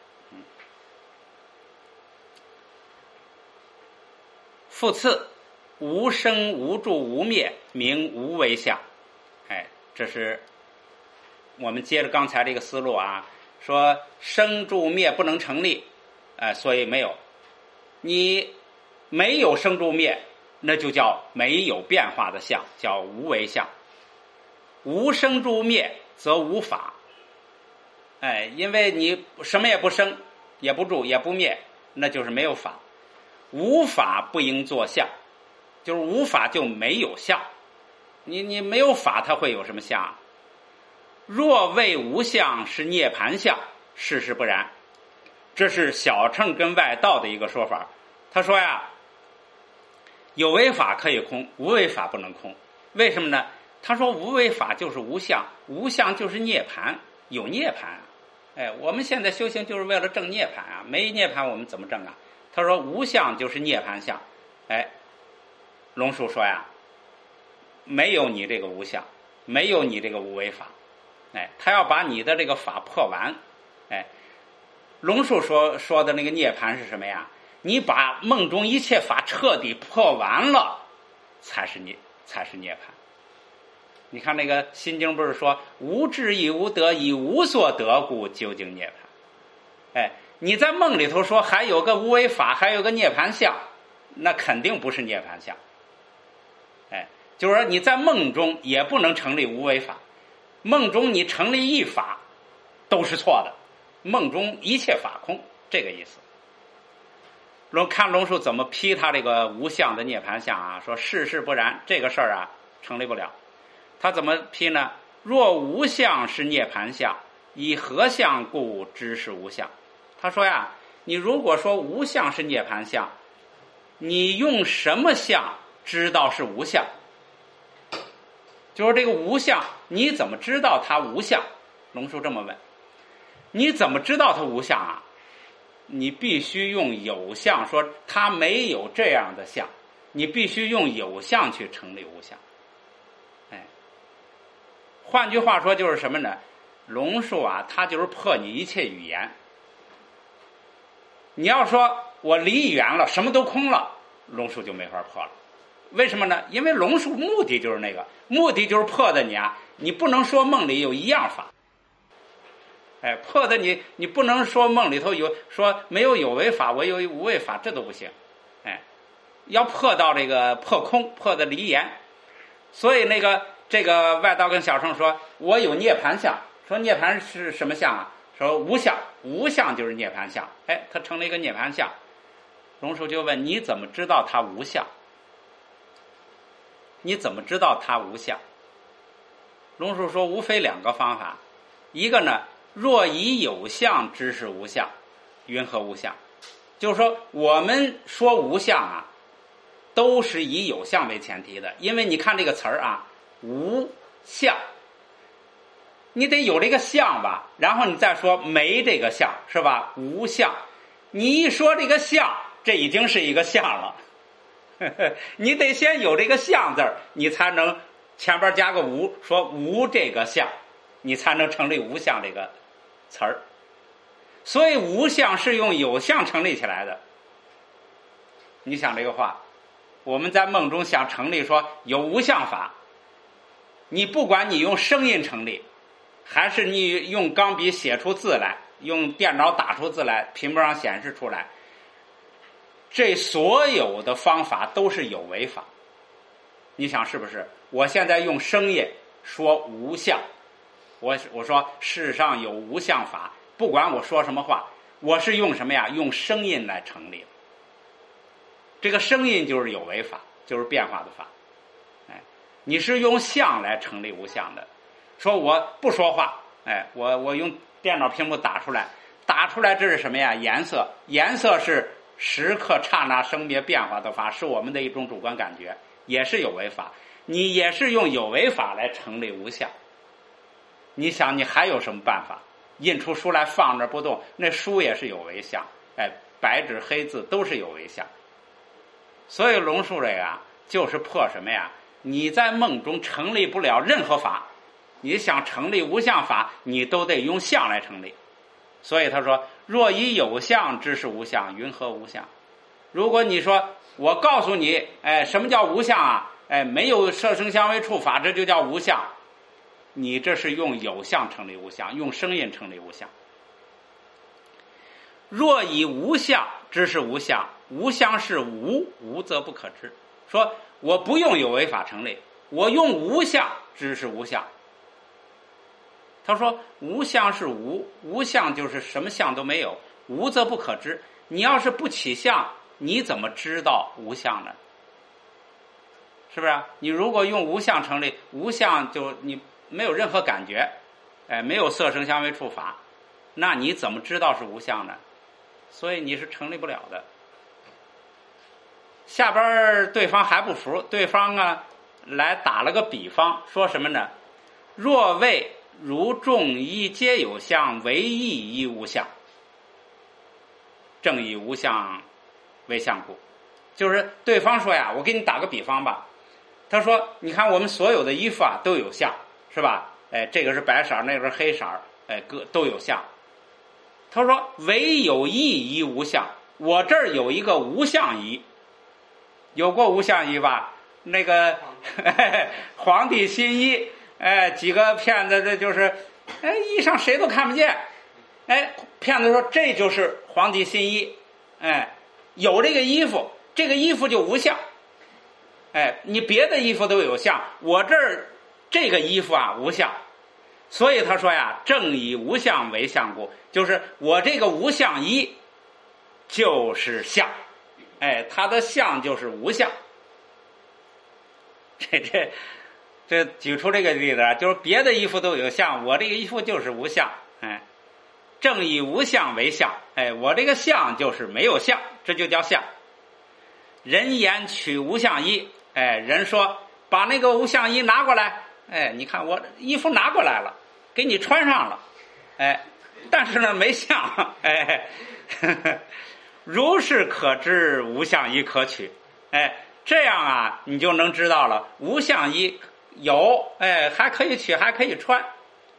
复次，无生无住无灭，名无为相。哎，这是我们接着刚才这个思路啊，说生住灭不能成立，所以没有。你没有生住灭，那就叫没有变化的相，叫无为相。无生住灭则无法。哎，因为你什么也不生，也不住，也不灭，那就是没有法。无法不应作相，就是无法就没有相。你没有法，它会有什么相？若谓无相是涅盘相，事实不然。这是小乘跟外道的一个说法。他说呀，有为法可以空，无为法不能空。为什么呢？他说无为法就是无相，无相就是涅盘，有涅盘啊。哎，我们现在修行就是为了证涅盘啊，没涅盘我们怎么证啊？他说无相就是涅盘相。哎，龙树说呀，没有你这个无相，没有你这个无为法。哎，他要把你的这个法破完。哎，龙树说的那个涅盘是什么呀？你把梦中一切法彻底破完了，才是涅盘。你看那个心经不是说无智亦无得，以无所得故究竟涅盘。哎，你在梦里头说还有个无为法，还有个涅盘相，那肯定不是涅盘相。哎，就是说你在梦中也不能成立无为法，梦中你成立一法都是错的，梦中一切法空，这个意思。看龙树怎么批他这个无相的涅盘相啊，说事事不然，这个事儿啊成立不了。他怎么批呢？若无相是涅盘相，以何相故知是无相？他说呀，你如果说无相是涅盘相，你用什么相知道是无相？就是这个无相，你怎么知道它无相？龙树这么问，你怎么知道它无相啊？你必须用有相，说它没有这样的相，你必须用有相去成立无相。哎，换句话说就是什么呢？龙树啊，他就是破你一切语言。你要说我离远了，什么都空了，龙树就没法破了。为什么呢？因为龙树目的就是那个，目的就是破的你啊，你不能说梦里有一样法。哎，破的你不能说梦里头有说没有有为法，我有无为法，这都不行。哎，要破到这个破空，破的离言。所以这个外道跟小乘说，我有涅盘相，说涅盘是什么相啊？说无相，无相就是涅盘相。哎，他成了一个涅盘相。龙树就问，你怎么知道它无相？你怎么知道它无相？龙树说，无非两个方法，一个呢，若以有相知是无相，云何无相？就是说我们说无相啊，都是以有相为前提的。因为你看这个词儿啊，无相，你得有这个相吧，然后你再说没这个相，是吧？无相，你一说这个相，这已经是一个相了。你得先有这个相字儿，你才能前边加个无，说无这个相，你才能成立无相这个词儿。所以无相是用有相成立起来的。你想这个话，我们在梦中想成立说有无相法，你不管你用声音成立，还是你用钢笔写出字来，用电脑打出字来，屏幕上显示出来，这所有的方法都是有为法。你想是不是？我现在用声音说无相。我说世上有无相法，不管我说什么话，我是用什么呀？用声音来成立。这个声音就是有为法，就是变化的法。哎，你是用相来成立无相的。说我不说话，哎，我用电脑屏幕打出来这是什么呀？颜色，颜色是时刻刹那生灭变化的法，是我们的一种主观感觉，也是有为法。你也是用有为法来成立无相。你想你还有什么办法？印出书来放着不动，那书也是有为相，哎，白纸黑字都是有为相。所以龙树这个啊，就是破什么呀？你在梦中成立不了任何法，你想成立无相法，你都得用相来成立。所以他说，若以有相知是无相，云何无相？如果你说我告诉你，哎，什么叫无相啊？哎，没有色声香味触法，这就叫无相。你这是用有相成立无相，用声音成立无相。若以无相知是无相，无相是无，无则不可知。说我不用有为法成立，我用无相知是无相。他说无相是无，无相就是什么相都没有，无则不可知。你要是不起相，你怎么知道无相呢？是不是？你如果用无相成立，无相就你没有任何感觉，哎，没有色声香味触法，那你怎么知道是无相呢？所以你是成立不了的。下边对方还不服，对方啊来打了个比方，说什么呢？若谓如众一皆有相，唯一一无相，正以无相为相故。就是对方说呀，我给你打个比方吧。他说，你看我们所有的衣服啊都有相，是吧？哎，这个是白色，那个是黑色，哎，都有相。他说，唯有一衣无相。我这儿有一个无相衣，有过无相衣吧？那个皇帝新衣，哎，几个骗子，这就是，哎，衣裳谁都看不见，哎，骗子说这就是皇帝新衣，哎，有这个衣服，这个衣服就无相，哎，你别的衣服都有相，我这儿这个衣服啊无相。所以他说呀，正以无相为相故，就是我这个无相衣就是相，哎，它的相就是无相。这举出这个例子啊，就是别的衣服都有相，我这个衣服就是无相，哎，正以无相为相，哎，我这个相就是没有相，这就叫相。人言取无相衣，哎，人说把那个无相衣拿过来，哎，你看我衣服拿过来了，给你穿上了，哎，但是呢没相，哎，如是可知无相衣可取，哎，这样啊你就能知道了，无相衣有，哎，还可以取，还可以穿。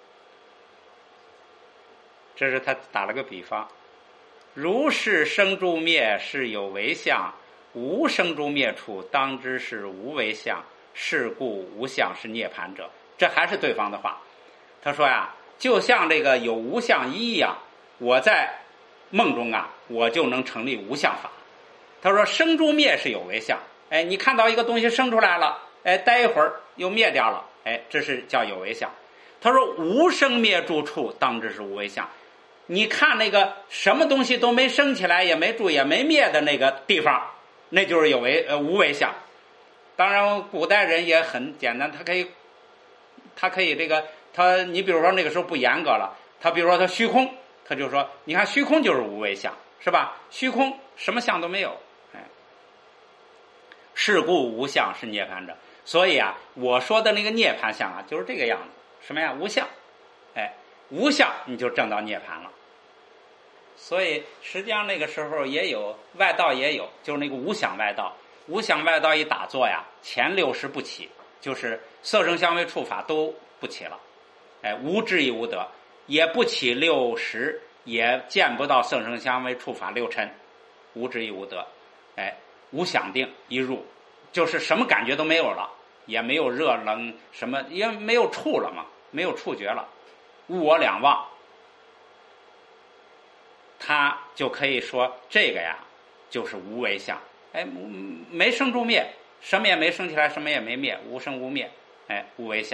这是他打了个比方，如是生诸灭是有为相，无生诸灭处当知是无为相，是故无相是涅槃者。这还是对方的话。他说呀，就像这个有无相衣一样，我在梦中啊，我就能成立无相法。他说生诸灭是有为相，哎，你看到一个东西生出来了，哎，待一会儿又灭掉了，哎，这是叫有为相。他说无生灭诸处当知是无为相。你看那个什么东西都没生起来，也没住也没灭的那个地方，那就是无为相。当然古代人也很简单，他可以这个你比如说那个时候不严格了，他比如说他虚空，他就说你看虚空就是无为相，是吧？虚空什么相都没有，哎，是故无相是涅槃者。所以啊，我说的那个涅槃相啊，就是这个样子，什么呀？无相，哎，无相你就证到涅槃了。所以实际上那个时候也有外道，也有就是那个无想外道。无想外道一打坐呀，前60不起，就是色声香味触法都不起了，哎，无智亦无得，也不起60，也见不到色声香味触法6尘，无智亦无得，哎，无想定一入，就是什么感觉都没有了，也没有热冷什么，也没有触了嘛，没有触觉了，无我两忘，他就可以说这个呀就是无为相，哎，没生诸灭，什么也没生起来，什么也没灭，无生无灭，哎，无为相。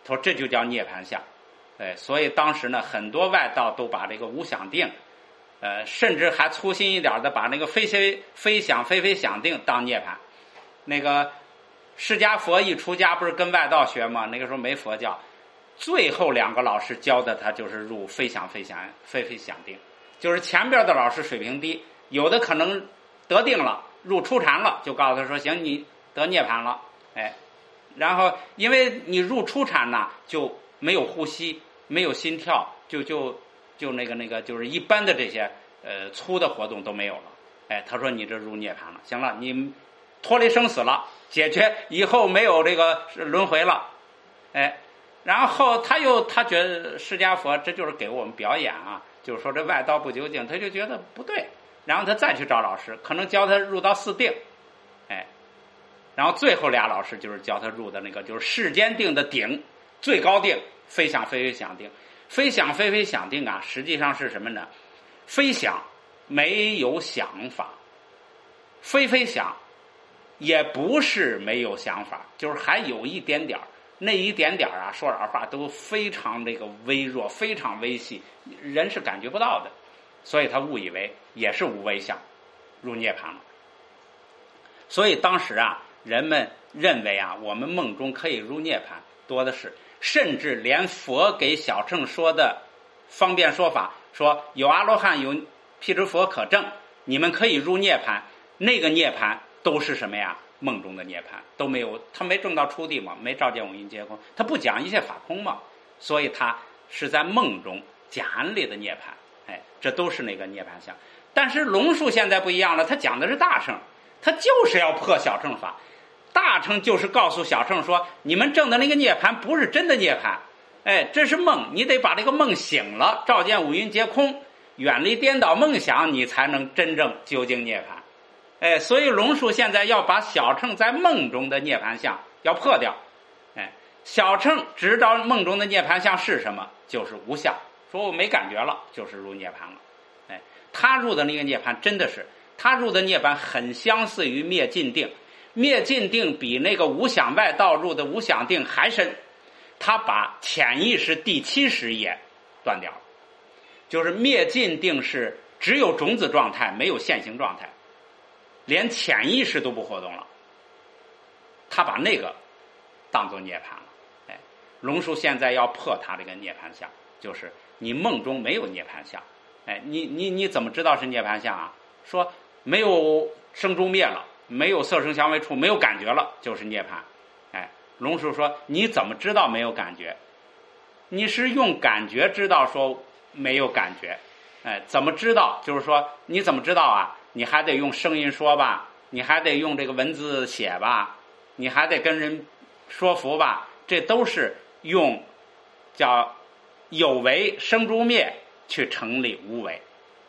他说这就叫涅槃相。所以当时呢，很多外道都把这个无想定，甚至还粗心一点的把那个非想非非想定当涅槃。那个释迦佛一出家不是跟外道学吗？那个时候没佛教，最后2个老师教的他就是入非想非非想定，就是前边的老师水平低，有的可能得定了，入初禅了，就告诉他说行，你得涅槃了。然后因为你入初禅呢，就没有呼吸，没有心跳，就那个就是一般的这些粗的活动都没有了。他说你这入涅槃了，行了，你脱离生死了，解决以后没有这个轮回了。然后他觉得释迦佛这就是给我们表演啊，就是说这外道不究竟，他就觉得不对，然后他再去找老师，可能教他入到四定。然后最后俩老师就是教他入的那个就是世间定的顶，最高定，非想非非想定。非想非非想定啊，实际上是什么呢？非想没有想法，非非想也不是没有想法，就是还有一点点，那一点点啊，说点话都非常这个微弱，非常微细，人是感觉不到的，所以他误以为也是无为相，入涅槃了。所以当时啊，人们认为啊，我们梦中可以入涅槃多的是，甚至连佛给小乘说的方便说法，说有阿罗汉有辟支佛可证，你们可以入涅槃，那个涅槃都是什么呀？梦中的涅槃，都没有，他没证到初地嘛，没照见五阴皆空，他不讲一切法空嘛，所以他是在梦中假里的涅槃。这都是那个涅槃相。但是龙树现在不一样了，他讲的是大乘，他就是要破小乘法。大乘就是告诉小乘说，你们证的那个涅槃不是真的涅槃，这是梦，你得把这个梦醒了，照见五蕴皆空，远离颠倒梦想，你才能真正究竟涅槃。所以龙树现在要把小乘在梦中的涅槃相要破掉。小乘知道梦中的涅槃相是什么，就是无相，说我没感觉了，就是入涅槃了。他入的那个涅槃真的是，他入的涅槃很相似于灭尽定，灭尽定比那个无想外道入的无想定还深，他把潜意识第七识也断掉了，就是灭尽定是只有种子状态，没有现行状态，连潜意识都不活动了，他把那个当作涅槃了。龙树现在要破他这个涅槃相，就是你梦中没有涅槃相。你怎么知道是涅槃相啊？说没有生诸灭了，没有色声香味触，没有感觉了，就是涅槃。龙树说你怎么知道没有感觉？你是用感觉知道说没有感觉。怎么知道？就是说你怎么知道啊？你还得用声音说吧，你还得用这个文字写吧，你还得跟人说服吧，这都是用叫有为生诸灭去成立无为。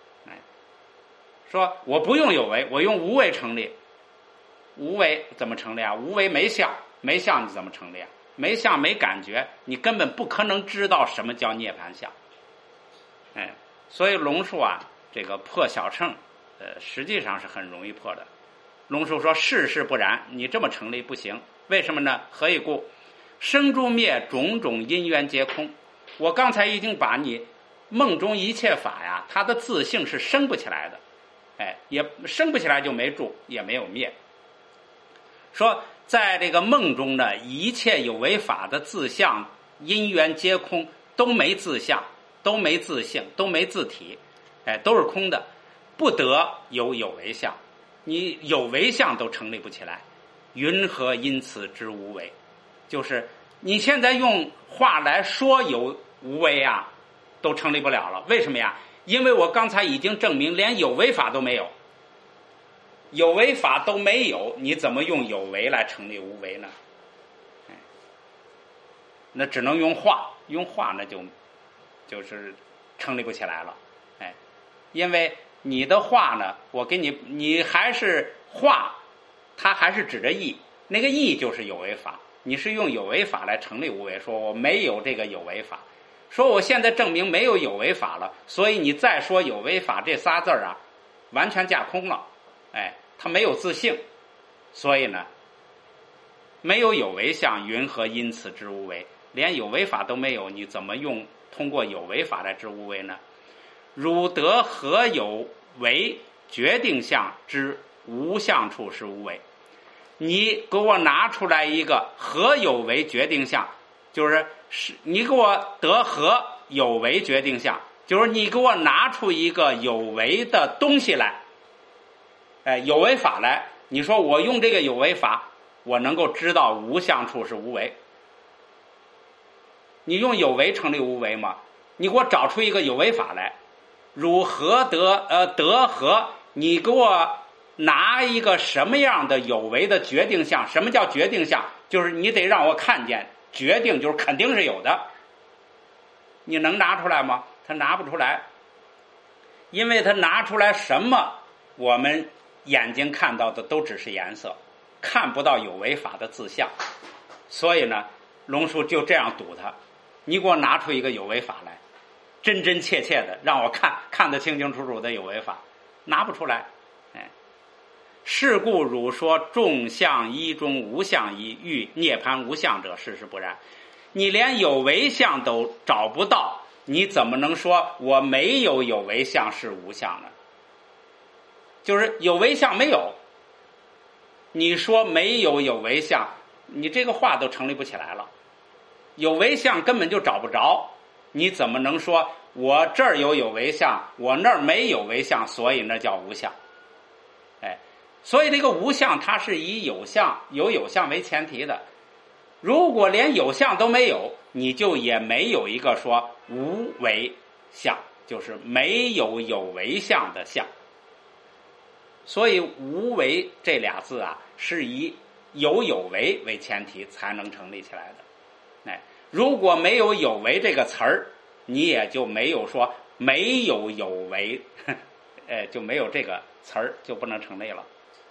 说我不用有为，我用无为成立。无为怎么成立啊？无为没相，没相你怎么成立啊？没相没感觉，你根本不可能知道什么叫涅槃相。所以龙树啊，这个破小乘实际上是很容易破的。龙树说世事不然，你这么成立不行。为什么呢？何以故？生诸灭种种因缘皆空。我刚才已经把你梦中一切法呀，它的自性是生不起来的，也生不起来，就没住，也没有灭。说在这个梦中的一切有为法的自相因缘皆空，都没自相，都没自性，都没自体，都是空的，不得有为相。你有为相都成立不起来，云何因此之无为？就是你现在用话来说有无为啊，都成立不了了。为什么呀？因为我刚才已经证明连有为法都没有，有为法都没有，你怎么用有为来成立无为呢？那只能用话，用话那就是成立不起来了。因为你的话呢，我给你还是话，它还是指着义，那个义就是有为法，你是用有为法来成立无为，说我没有这个有为法，说我现在证明没有有为法了，所以你再说有为法这仨字啊，完全架空了。它没有自性，所以呢，没有有为相，云何因此之无为？ 连有为法都没有，你怎么通过有为法来知无为呢？汝得何有为决定相之无相处是无为？你给我拿出来一个何有为决定相，就是你给我得何有为决定相，就是你给我拿出一个有为的东西来，有为法来，你说我用这个有为法，我能够知道无相处是无为。你用有为成立无为吗？你给我找出一个有为法来，汝何得何？你给我拿一个什么样的有为的决定相？什么叫决定相？就是你得让我看见，决定就是肯定是有的。你能拿出来吗？他拿不出来，因为他拿出来什么，我们眼睛看到的都只是颜色，看不到有为法的自相。所以呢，龙树就这样堵他，你给我拿出一个有为法来，真真切切的让我看得清清楚楚的有为法，拿不出来。是故汝说众相一中无相一，欲涅槃无相者，事实不然。你连有为相都找不到，你怎么能说我没有有为相是无相呢？就是有为相没有，你说没有有为相，你这个话都成立不起来了。有为相根本就找不着，你怎么能说我这儿有为相，我那儿没有为相，所以那叫无相？所以这个无相它是以有相为前提的。如果连有相都没有，你就也没有一个说无为相，就是没有有为相的相。所以无为这俩字啊，是以有为为前提才能成立起来的。如果没有有为这个词儿，你也就没有说没有有为，就没有这个词儿，就不能成立了。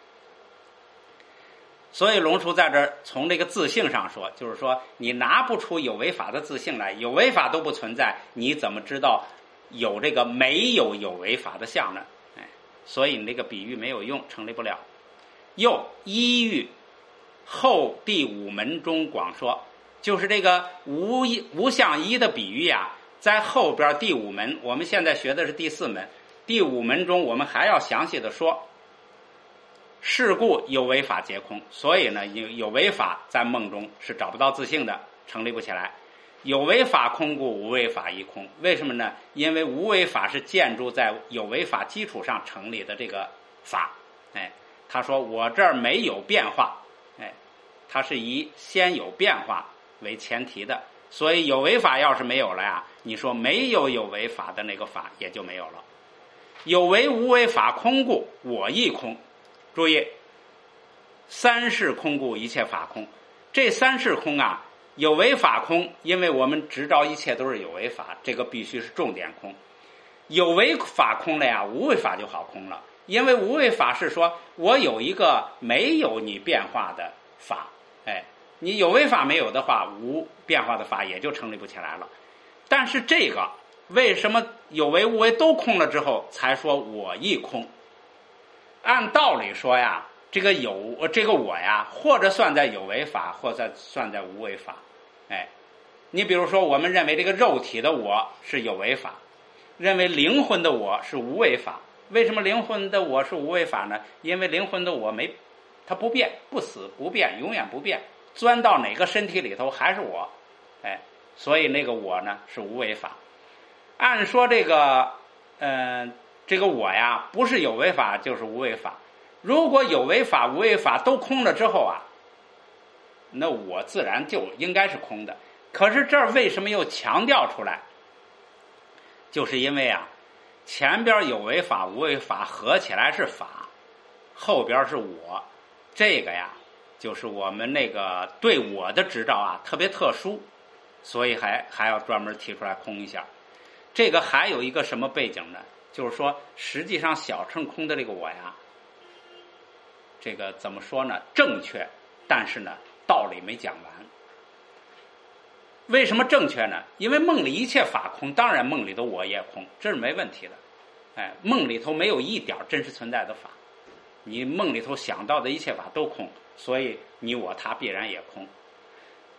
所以龙树在这儿从这个自性上说，就是说你拿不出有为法的自性来，有为法都不存在，你怎么知道有这个没有有为法的相呢？所以你这个比喻没有用，成立不了。又一喻后第五门中广说，就是这个无相一的比喻啊，在后边第五门，我们现在学的是第四门，第五门中我们还要详细的说。是故有为法皆空，所以呢，有为法在梦中是找不到自性的，成立不起来。有为法空故，无为法亦空。为什么呢？因为无为法是建筑在有为法基础上成立的这个法。他说我这儿没有变化，它是以先有变化为前提的。所以有为法要是没有了呀，你说没有有为法的那个法也就没有了。有为无为法空故，我亦空。注意，三世空故，一切法空。这三世空啊，有为法空，因为我们执着一切都是有为法，这个必须是重点空。有为法空了呀，无为法就好空了，因为无为法是说我有一个没有你变化的法，你有为法没有的话，无变化的法也就成立不起来了。但是这个为什么有为无为都空了之后才说我亦空？按道理说呀，这个我呀，或者算在有为法，或者算在无为法。你比如说，我们认为这个肉体的我是有为法，认为灵魂的我是无为法。为什么灵魂的我是无为法呢？因为灵魂的我它不变，不死不变，永远不变，钻到哪个身体里头还是我，所以那个我呢是无为法。按说这个我呀，不是有为法就是无为法。如果有为法无为法都空了之后啊，那我自然就应该是空的。可是这儿为什么又强调出来？就是因为啊，前边有为法无为法合起来是法，后边是我，这个呀就是我们那个对我的执照啊特别特殊，所以还要专门提出来空一下。这个还有一个什么背景呢？就是说实际上小乘空的这个我呀，这个怎么说呢？正确，但是呢道理没讲完。为什么正确呢？因为梦里一切法空，当然梦里的我也空，这是没问题的。梦里头没有一点真实存在的法，你梦里头想到的一切法都空，所以你我他必然也空。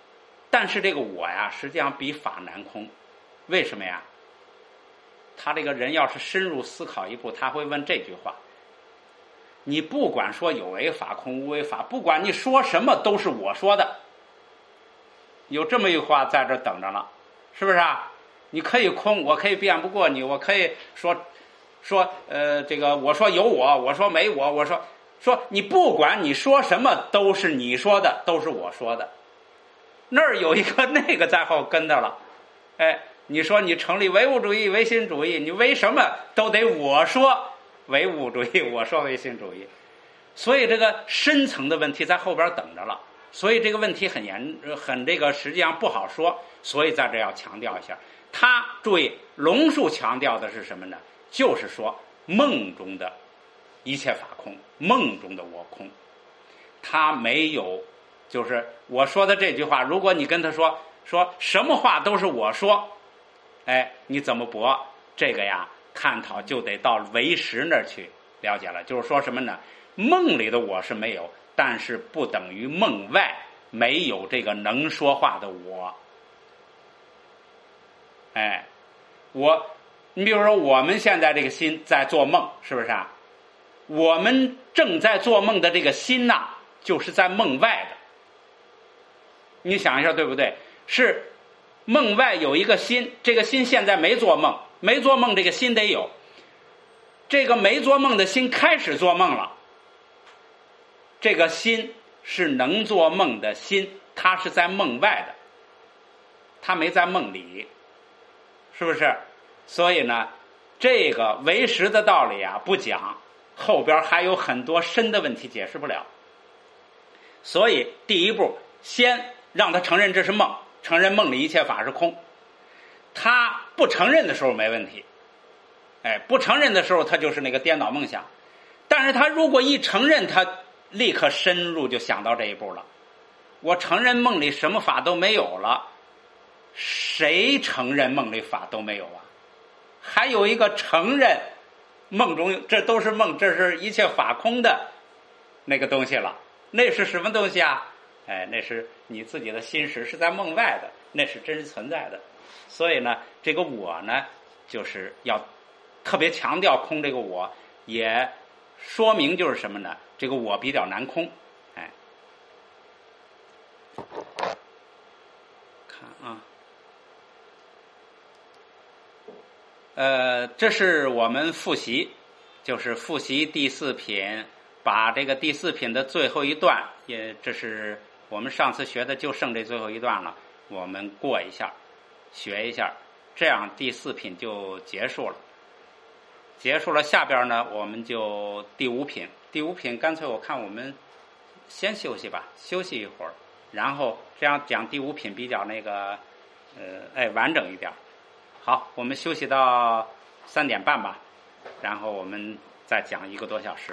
但是这个我呀，实际上比法难空。为什么呀？他这个人要是深入思考一步，他会问这句话：你不管说有为法空无为法，不管你说什么都是我说的。有这么一句话在这等着了，是不是啊？你可以空，我可以辩不过你，我可以说这个我说有我说没我，我说你不管你说什么都是你说的，都是我说的。那儿有一个那个在后跟着了，哎，你说你成立唯物主义唯心主义，你为什么都得我说唯物主义，我说唯心主义？所以这个深层的问题在后边等着了，所以这个问题很这个实际上不好说，所以在这要强调一下。他注意龙树强调的是什么呢？就是说梦中的一切法空，梦中的我空。他没有，就是我说的这句话，如果你跟他说什么话都是我说，哎，你怎么驳？这个呀，探讨就得到唯识那儿去了解了。就是说什么呢？梦里的我是没有，但是不等于梦外没有这个能说话的我。哎，你比如说我们现在这个心在做梦，是不是啊？我们正在做梦的这个心呐，就是在梦外的。你想一下对不对？是梦外有一个心，这个心现在没做梦，没做梦这个心得有。这个没做梦的心开始做梦了，这个心是能做梦的心，它是在梦外的，它没在梦里，是不是？所以呢，这个唯识的道理啊不讲，后边还有很多深的问题解释不了。所以第一步，先让他承认这是梦，承认梦里一切法是空。他不承认的时候没问题，哎，不承认的时候他就是那个颠倒梦想。但是他如果一承认，他立刻深入就想到这一步了。我承认梦里什么法都没有了，谁承认梦里法都没有啊？还有一个承认梦中这都是梦，这是一切法空的那个东西了。那是什么东西啊？哎，那是你自己的心识，是在梦外的，那是真实存在的。所以呢，这个我呢，就是要特别强调空这个我，也说明就是什么呢？这个我比较难空。哎，看啊。这是我们复习，就是复习第四品，把这个第四品的最后一段，这是我们上次学的，就剩这最后一段了，我们过一下，学一下，这样第四品就结束了。结束了，下边呢，我们就第五品。第五品干脆我看我们先休息吧，休息一会儿，然后这样讲第五品比较那个完整一点。好，我们休息到3点半吧，然后我们再讲1个多小时。